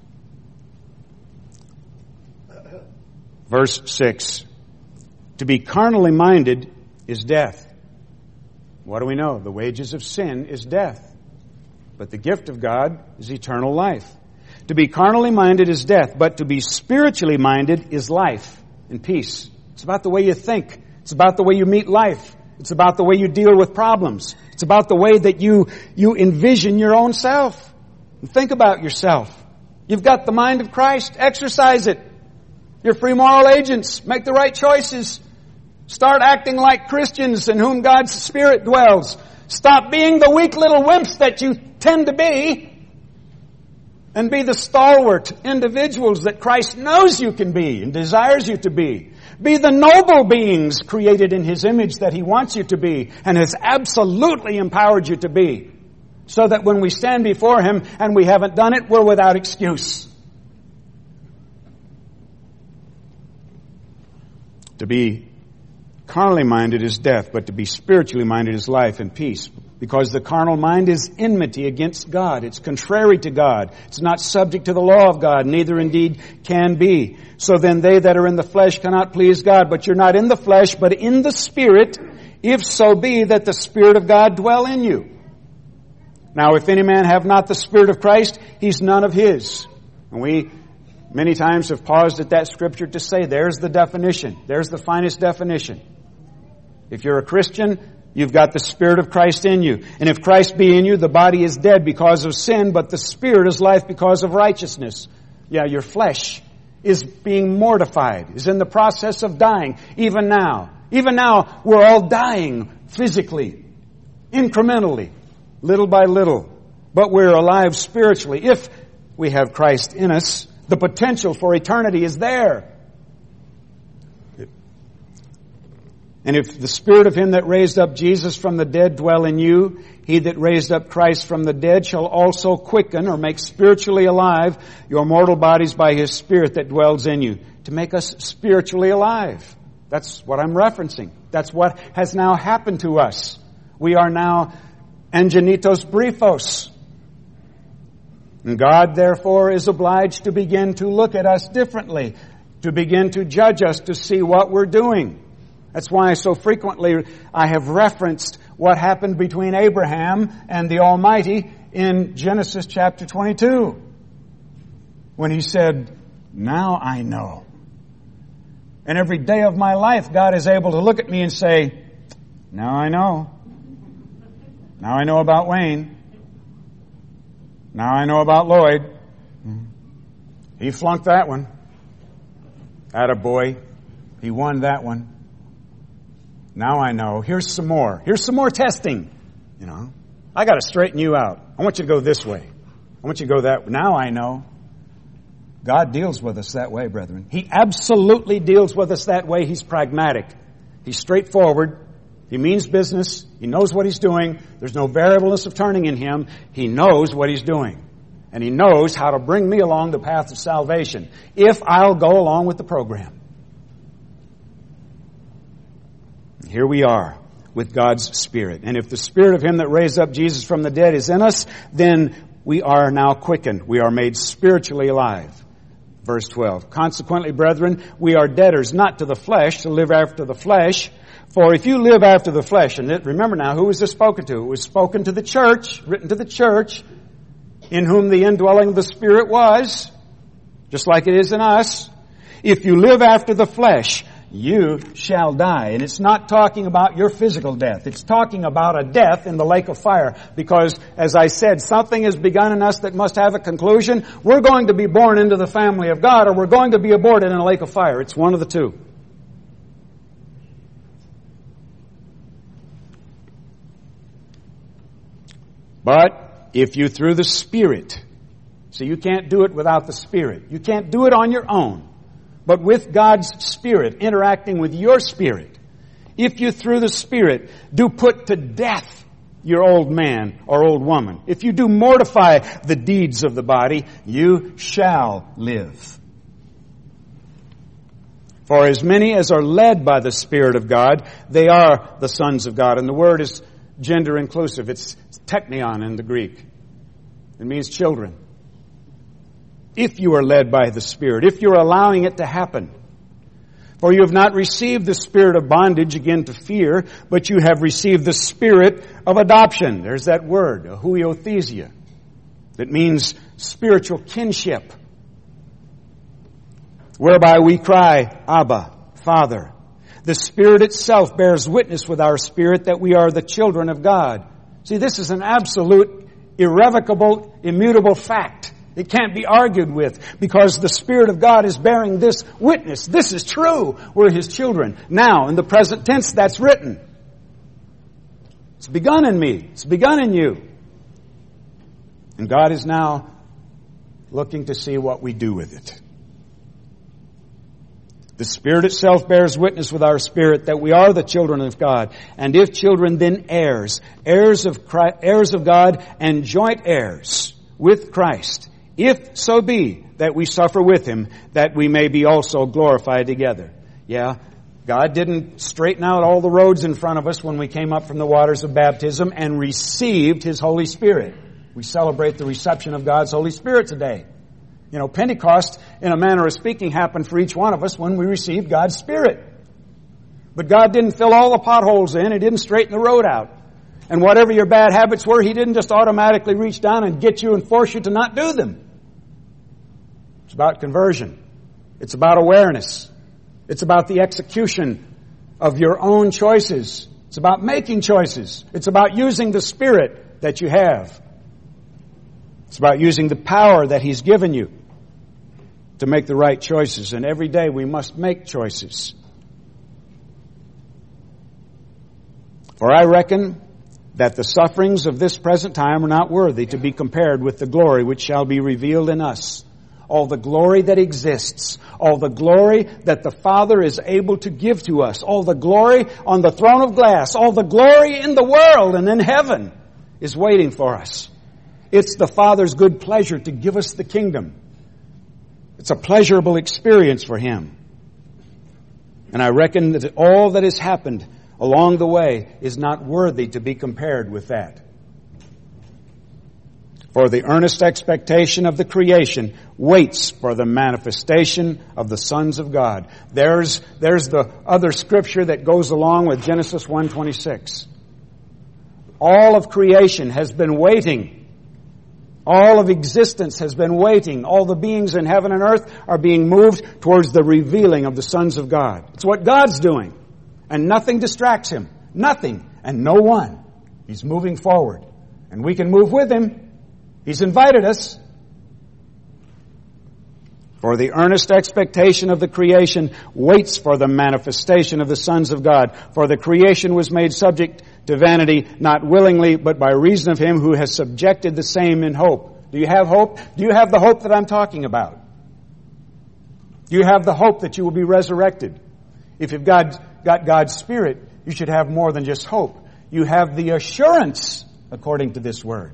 Verse six. To be carnally minded is death. What do we know? The wages of sin is death. But the gift of God is eternal life. To be carnally minded is death, but to be spiritually minded is life and peace. It's about the way you think. It's about the way you meet life. It's about the way you deal with problems. It's about the way that you, you envision your own self. And think about yourself. You've got the mind of Christ. Exercise it. You're free moral agents. Make the right choices. Start acting like Christians in whom God's Spirit dwells. Stop being the weak little wimps that you tend to be. And be the stalwart individuals that Christ knows you can be and desires you to be. Be the noble beings created in His image that He wants you to be and has absolutely empowered you to be. So that when we stand before Him and we haven't done it, we're without excuse. To be carnally minded is death, but to be spiritually minded is life and peace. Because the carnal mind is enmity against God. It's contrary to God. It's not subject to the law of God, neither indeed can be. So then they that are in the flesh cannot please God. But you're not in the flesh, but in the Spirit, if so be that the Spirit of God dwell in you. Now if any man have not the Spirit of Christ, he's none of His. And we many times have paused at that scripture to say, there's the definition. There's the finest definition. If you're a Christian, you've got the Spirit of Christ in you. And if Christ be in you, the body is dead because of sin, but the Spirit is life because of righteousness. Yeah, your flesh is being mortified, is in the process of dying, even now. Even now, we're all dying physically, incrementally, little by little. But we're alive spiritually. If we have Christ in us, the potential for eternity is there. And if the Spirit of Him that raised up Jesus from the dead dwell in you, He that raised up Christ from the dead shall also quicken or make spiritually alive your mortal bodies by His Spirit that dwells in you. To make us spiritually alive. That's what I'm referencing. That's what has now happened to us. We are now angenitos briefos. And God, therefore, is obliged to begin to look at us differently, to begin to judge us, to see what we're doing. That's why so frequently I have referenced what happened between Abraham and the Almighty in Genesis chapter twenty-two. When he said, "Now I know." And every day of my life, God is able to look at me and say, "Now I know. Now I know about Wayne. Now I know about Lloyd. He flunked that one. Attaboy. He won that one. Now I know. Here's some more. Here's some more testing. You know, I got to straighten you out. I want you to go this way. I want you to go that way. Now I know." God deals with us that way, brethren. He absolutely deals with us that way. He's pragmatic. He's straightforward. He means business. He knows what he's doing. There's no variableness of turning in him. He knows what he's doing. And he knows how to bring me along the path of salvation if I'll go along with the program. Here we are with God's Spirit. And if the Spirit of Him that raised up Jesus from the dead is in us, then we are now quickened. We are made spiritually alive. Verse twelve. "Consequently, brethren, we are debtors not to the flesh to live after the flesh. For if you live after the flesh," and remember now, who was this spoken to? It was spoken to the church, written to the church, in whom the indwelling of the Spirit was, just like it is in us. "If you live after the flesh, you shall die." And it's not talking about your physical death. It's talking about a death in the lake of fire. Because, as I said, something has begun in us that must have a conclusion. We're going to be born into the family of God, or we're going to be aborted in a lake of fire. It's one of the two. But if you through the Spirit, so you can't do it without the Spirit. You can't do it on your own. But with God's Spirit interacting with your spirit, if you through the Spirit do put to death your old man or old woman, if you do mortify the deeds of the body, you shall live. For as many as are led by the Spirit of God, they are the sons of God. And the word is gender inclusive. It's teknion in the Greek. It means children. If you are led by the Spirit, if you're allowing it to happen. For you have not received the spirit of bondage again to fear, but you have received the spirit of adoption. There's that word, huiothesia, that means spiritual kinship, whereby we cry, Abba, Father. The Spirit itself bears witness with our spirit that we are the children of God. See, this is an absolute, irrevocable, immutable fact. It can't be argued with because the Spirit of God is bearing this witness. This is true. We're His children. Now, in the present tense, that's written. It's begun in me. It's begun in you. And God is now looking to see what we do with it. The Spirit itself bears witness with our spirit that we are the children of God. And if children, then heirs. Heirs of Christ, heirs of God and joint heirs with Christ. If so be that we suffer with Him, that we may be also glorified together. Yeah, God didn't straighten out all the roads in front of us when we came up from the waters of baptism and received His Holy Spirit. We celebrate the reception of God's Holy Spirit today. You know, Pentecost, in a manner of speaking, happened for each one of us when we received God's Spirit. But God didn't fill all the potholes in. He didn't straighten the road out. And whatever your bad habits were, He didn't just automatically reach down and get you and force you to not do them. It's about conversion. It's about awareness. It's about the execution of your own choices. It's about making choices. It's about using the Spirit that you have. It's about using the power that He's given you to make the right choices. And every day we must make choices. For I reckon that the sufferings of this present time are not worthy to be compared with the glory which shall be revealed in us. All the glory that exists, all the glory that the Father is able to give to us, all the glory on the throne of glass, all the glory in the world and in heaven is waiting for us. It's the Father's good pleasure to give us the kingdom. It's a pleasurable experience for Him. And I reckon that all that has happened along the way is not worthy to be compared with that. For the earnest expectation of the creation waits for the manifestation of the sons of God. There's, there's the other scripture that goes along with Genesis one twenty-six. All of creation has been waiting. All of existence has been waiting. All the beings in heaven and earth are being moved towards the revealing of the sons of God. It's what God's doing. And nothing distracts Him. Nothing. And no one. He's moving forward. And we can move with Him. He's invited us. For the earnest expectation of the creation waits for the manifestation of the sons of God. For the creation was made subject to vanity, not willingly, but by reason of Him who has subjected the same in hope. Do you have hope? Do you have the hope that I'm talking about? Do you have the hope that you will be resurrected? If you've got, got God's Spirit, you should have more than just hope. You have the assurance, according to this word.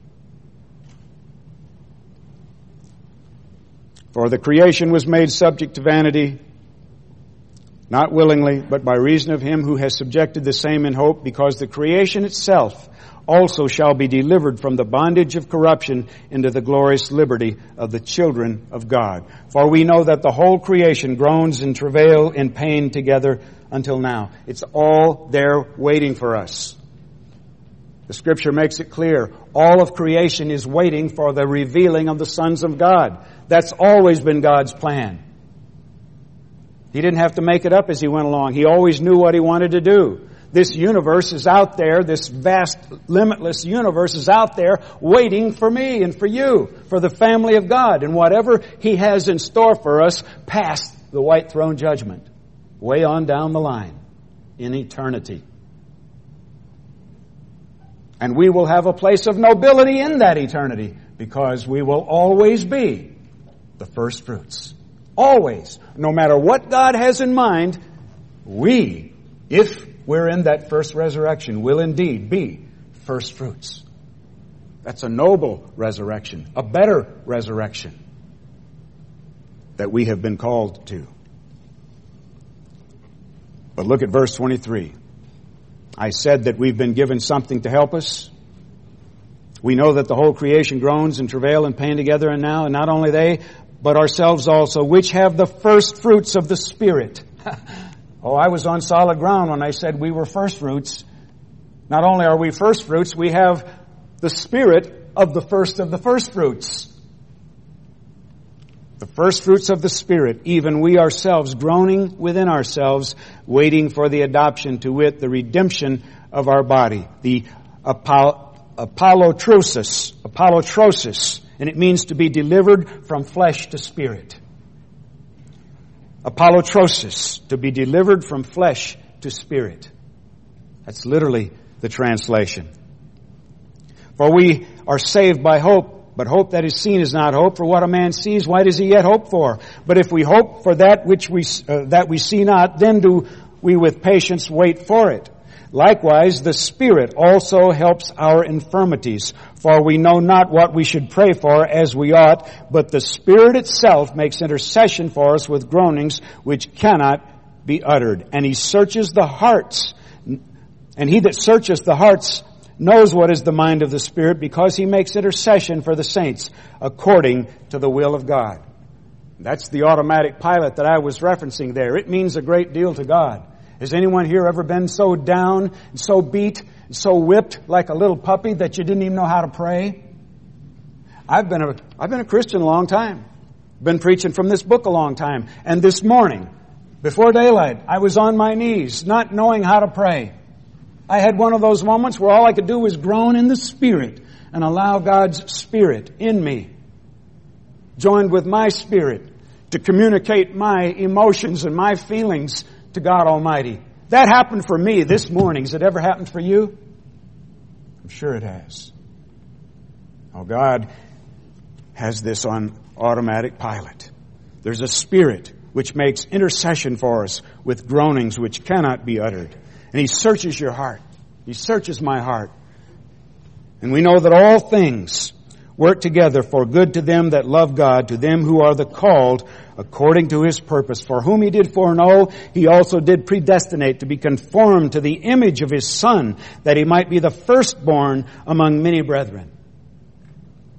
For the creation was made subject to vanity, not willingly, but by reason of Him who has subjected the same in hope, because the creation itself also shall be delivered from the bondage of corruption into the glorious liberty of the children of God. For we know that the whole creation groans in travail in pain together until now. It's all there waiting for us. The Scripture makes it clear. All of creation is waiting for the revealing of the sons of God. That's always been God's plan. He didn't have to make it up as He went along. He always knew what He wanted to do. This universe is out there, this vast, limitless universe is out there waiting for me and for you, for the family of God, and whatever He has in store for us past the white throne judgment, way on down the line, in eternity. And we will have a place of nobility in that eternity, because we will always be the first fruits. Always. No matter what God has in mind, we, if we're in that first resurrection, will indeed be first fruits. That's a noble resurrection, a better resurrection that we have been called to. But look at verse twenty-three. I said that we've been given something to help us. We know that the whole creation groans and travail and pain together and now, and not only they, but ourselves also, which have the first fruits of the Spirit. Oh, I was on solid ground when I said we were first fruits. Not only are we first fruits, we have the Spirit of the first of the first fruits. The first fruits of the Spirit, even we ourselves groaning within ourselves, waiting for the adoption, to wit, the redemption of our body. The apollotrosis, apollotrosis, and it means to be delivered from flesh to spirit. Apollotrosis, to be delivered from flesh to spirit. That's literally the translation. For we are saved by hope. But hope that is seen is not hope. For what a man sees, why does he yet hope for? But if we hope for that which we uh, that we see not, then do we with patience wait for it. Likewise, the Spirit also helps our infirmities. For we know not what we should pray for as we ought, but the Spirit itself makes intercession for us with groanings which cannot be uttered. And He searches the hearts. And He that searcheth the hearts knows what is the mind of the Spirit, because He makes intercession for the saints according to the will of God. That's the automatic pilot that I was referencing there. It means a great deal to God. Has anyone here ever been so down, and so beat, and so whipped like a little puppy that you didn't even know how to pray? I've been a, I've been a Christian a long time. Been preaching from this book a long time. And this morning, before daylight, I was on my knees, not knowing how to pray. I had one of those moments where all I could do was groan in the Spirit and allow God's Spirit in me, joined with my spirit, to communicate my emotions and my feelings to God Almighty. That happened for me this morning. Has it ever happened for you? I'm sure it has. Oh, God has this on automatic pilot. There's a Spirit which makes intercession for us with groanings which cannot be uttered. And He searches your heart. He searches my heart. And we know that all things work together for good to them that love God, to them who are the called according to His purpose. For whom He did foreknow, He also did predestinate to be conformed to the image of His Son, that He might be the firstborn among many brethren.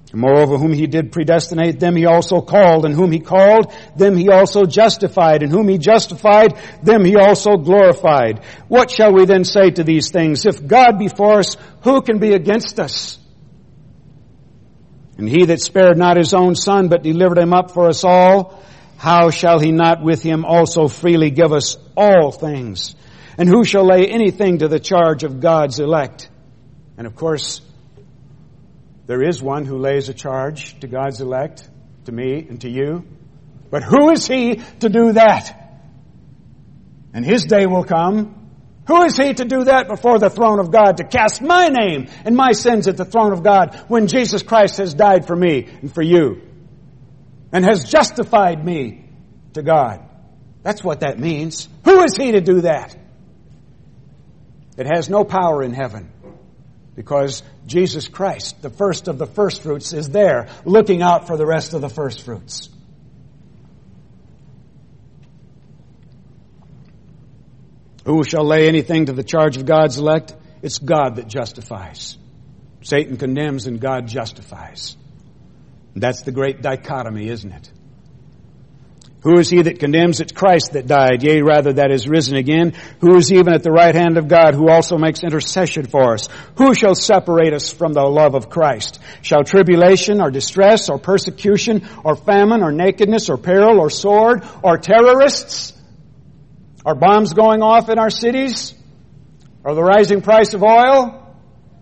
Moreover, whom he did predestinate, them he also called, and whom he called, them he also justified, and whom he justified, them he also glorified. What shall we then say to these things? If God be for us, who can be against us? And he that spared not his own Son, but delivered him up for us all, how shall he not with him also freely give us all things? And who shall lay anything to the charge of God's elect? And of course, there is one who lays a charge to God's elect, to me and to you. But who is he to do that? And his day will come. Who is he to do that before the throne of God, to cast my name and my sins at the throne of God when Jesus Christ has died for me and for you and has justified me to God? That's what that means. Who is he to do that? It has no power in heaven. Because Jesus Christ, the first of the first fruits, is there looking out for the rest of the first fruits. Who shall lay anything to the charge of God's elect? It's God that justifies. Satan condemns and God justifies. And that's the great dichotomy, isn't it? Who is he that condemns? It's Christ that died, yea, rather that is risen again, who is even at the right hand of God, who also makes intercession for us. Who shall separate us from the love of Christ? Shall tribulation or distress or persecution or famine or nakedness or peril or sword or terrorists? Are bombs going off in our cities? Or the rising price of oil?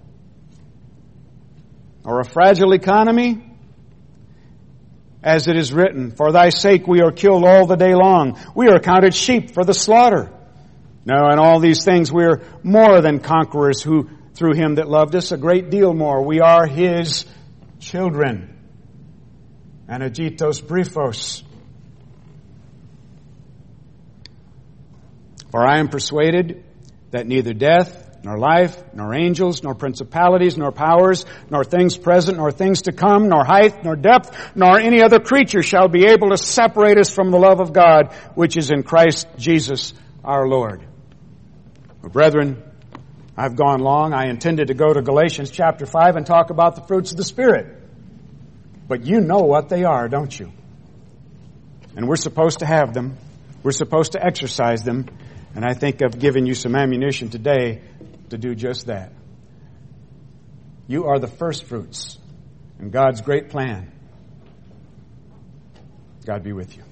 Or a fragile economy? As it is written, for thy sake we are killed all the day long. We are accounted sheep for the slaughter. No, in all these things we are more than conquerors who, through him that loved us, a great deal more. We are his children. Anagitos briefos. For I am persuaded that neither death, nor life, nor angels, nor principalities, nor powers, nor things present, nor things to come, nor height, nor depth, nor any other creature shall be able to separate us from the love of God, which is in Christ Jesus our Lord. Well, brethren, I've gone long. I intended to go to Galatians chapter five and talk about the fruits of the Spirit. But you know what they are, don't you? And we're supposed to have them. We're supposed to exercise them. And I think I've given you some ammunition today to do just that. You are the first fruits in God's great plan. God be with you.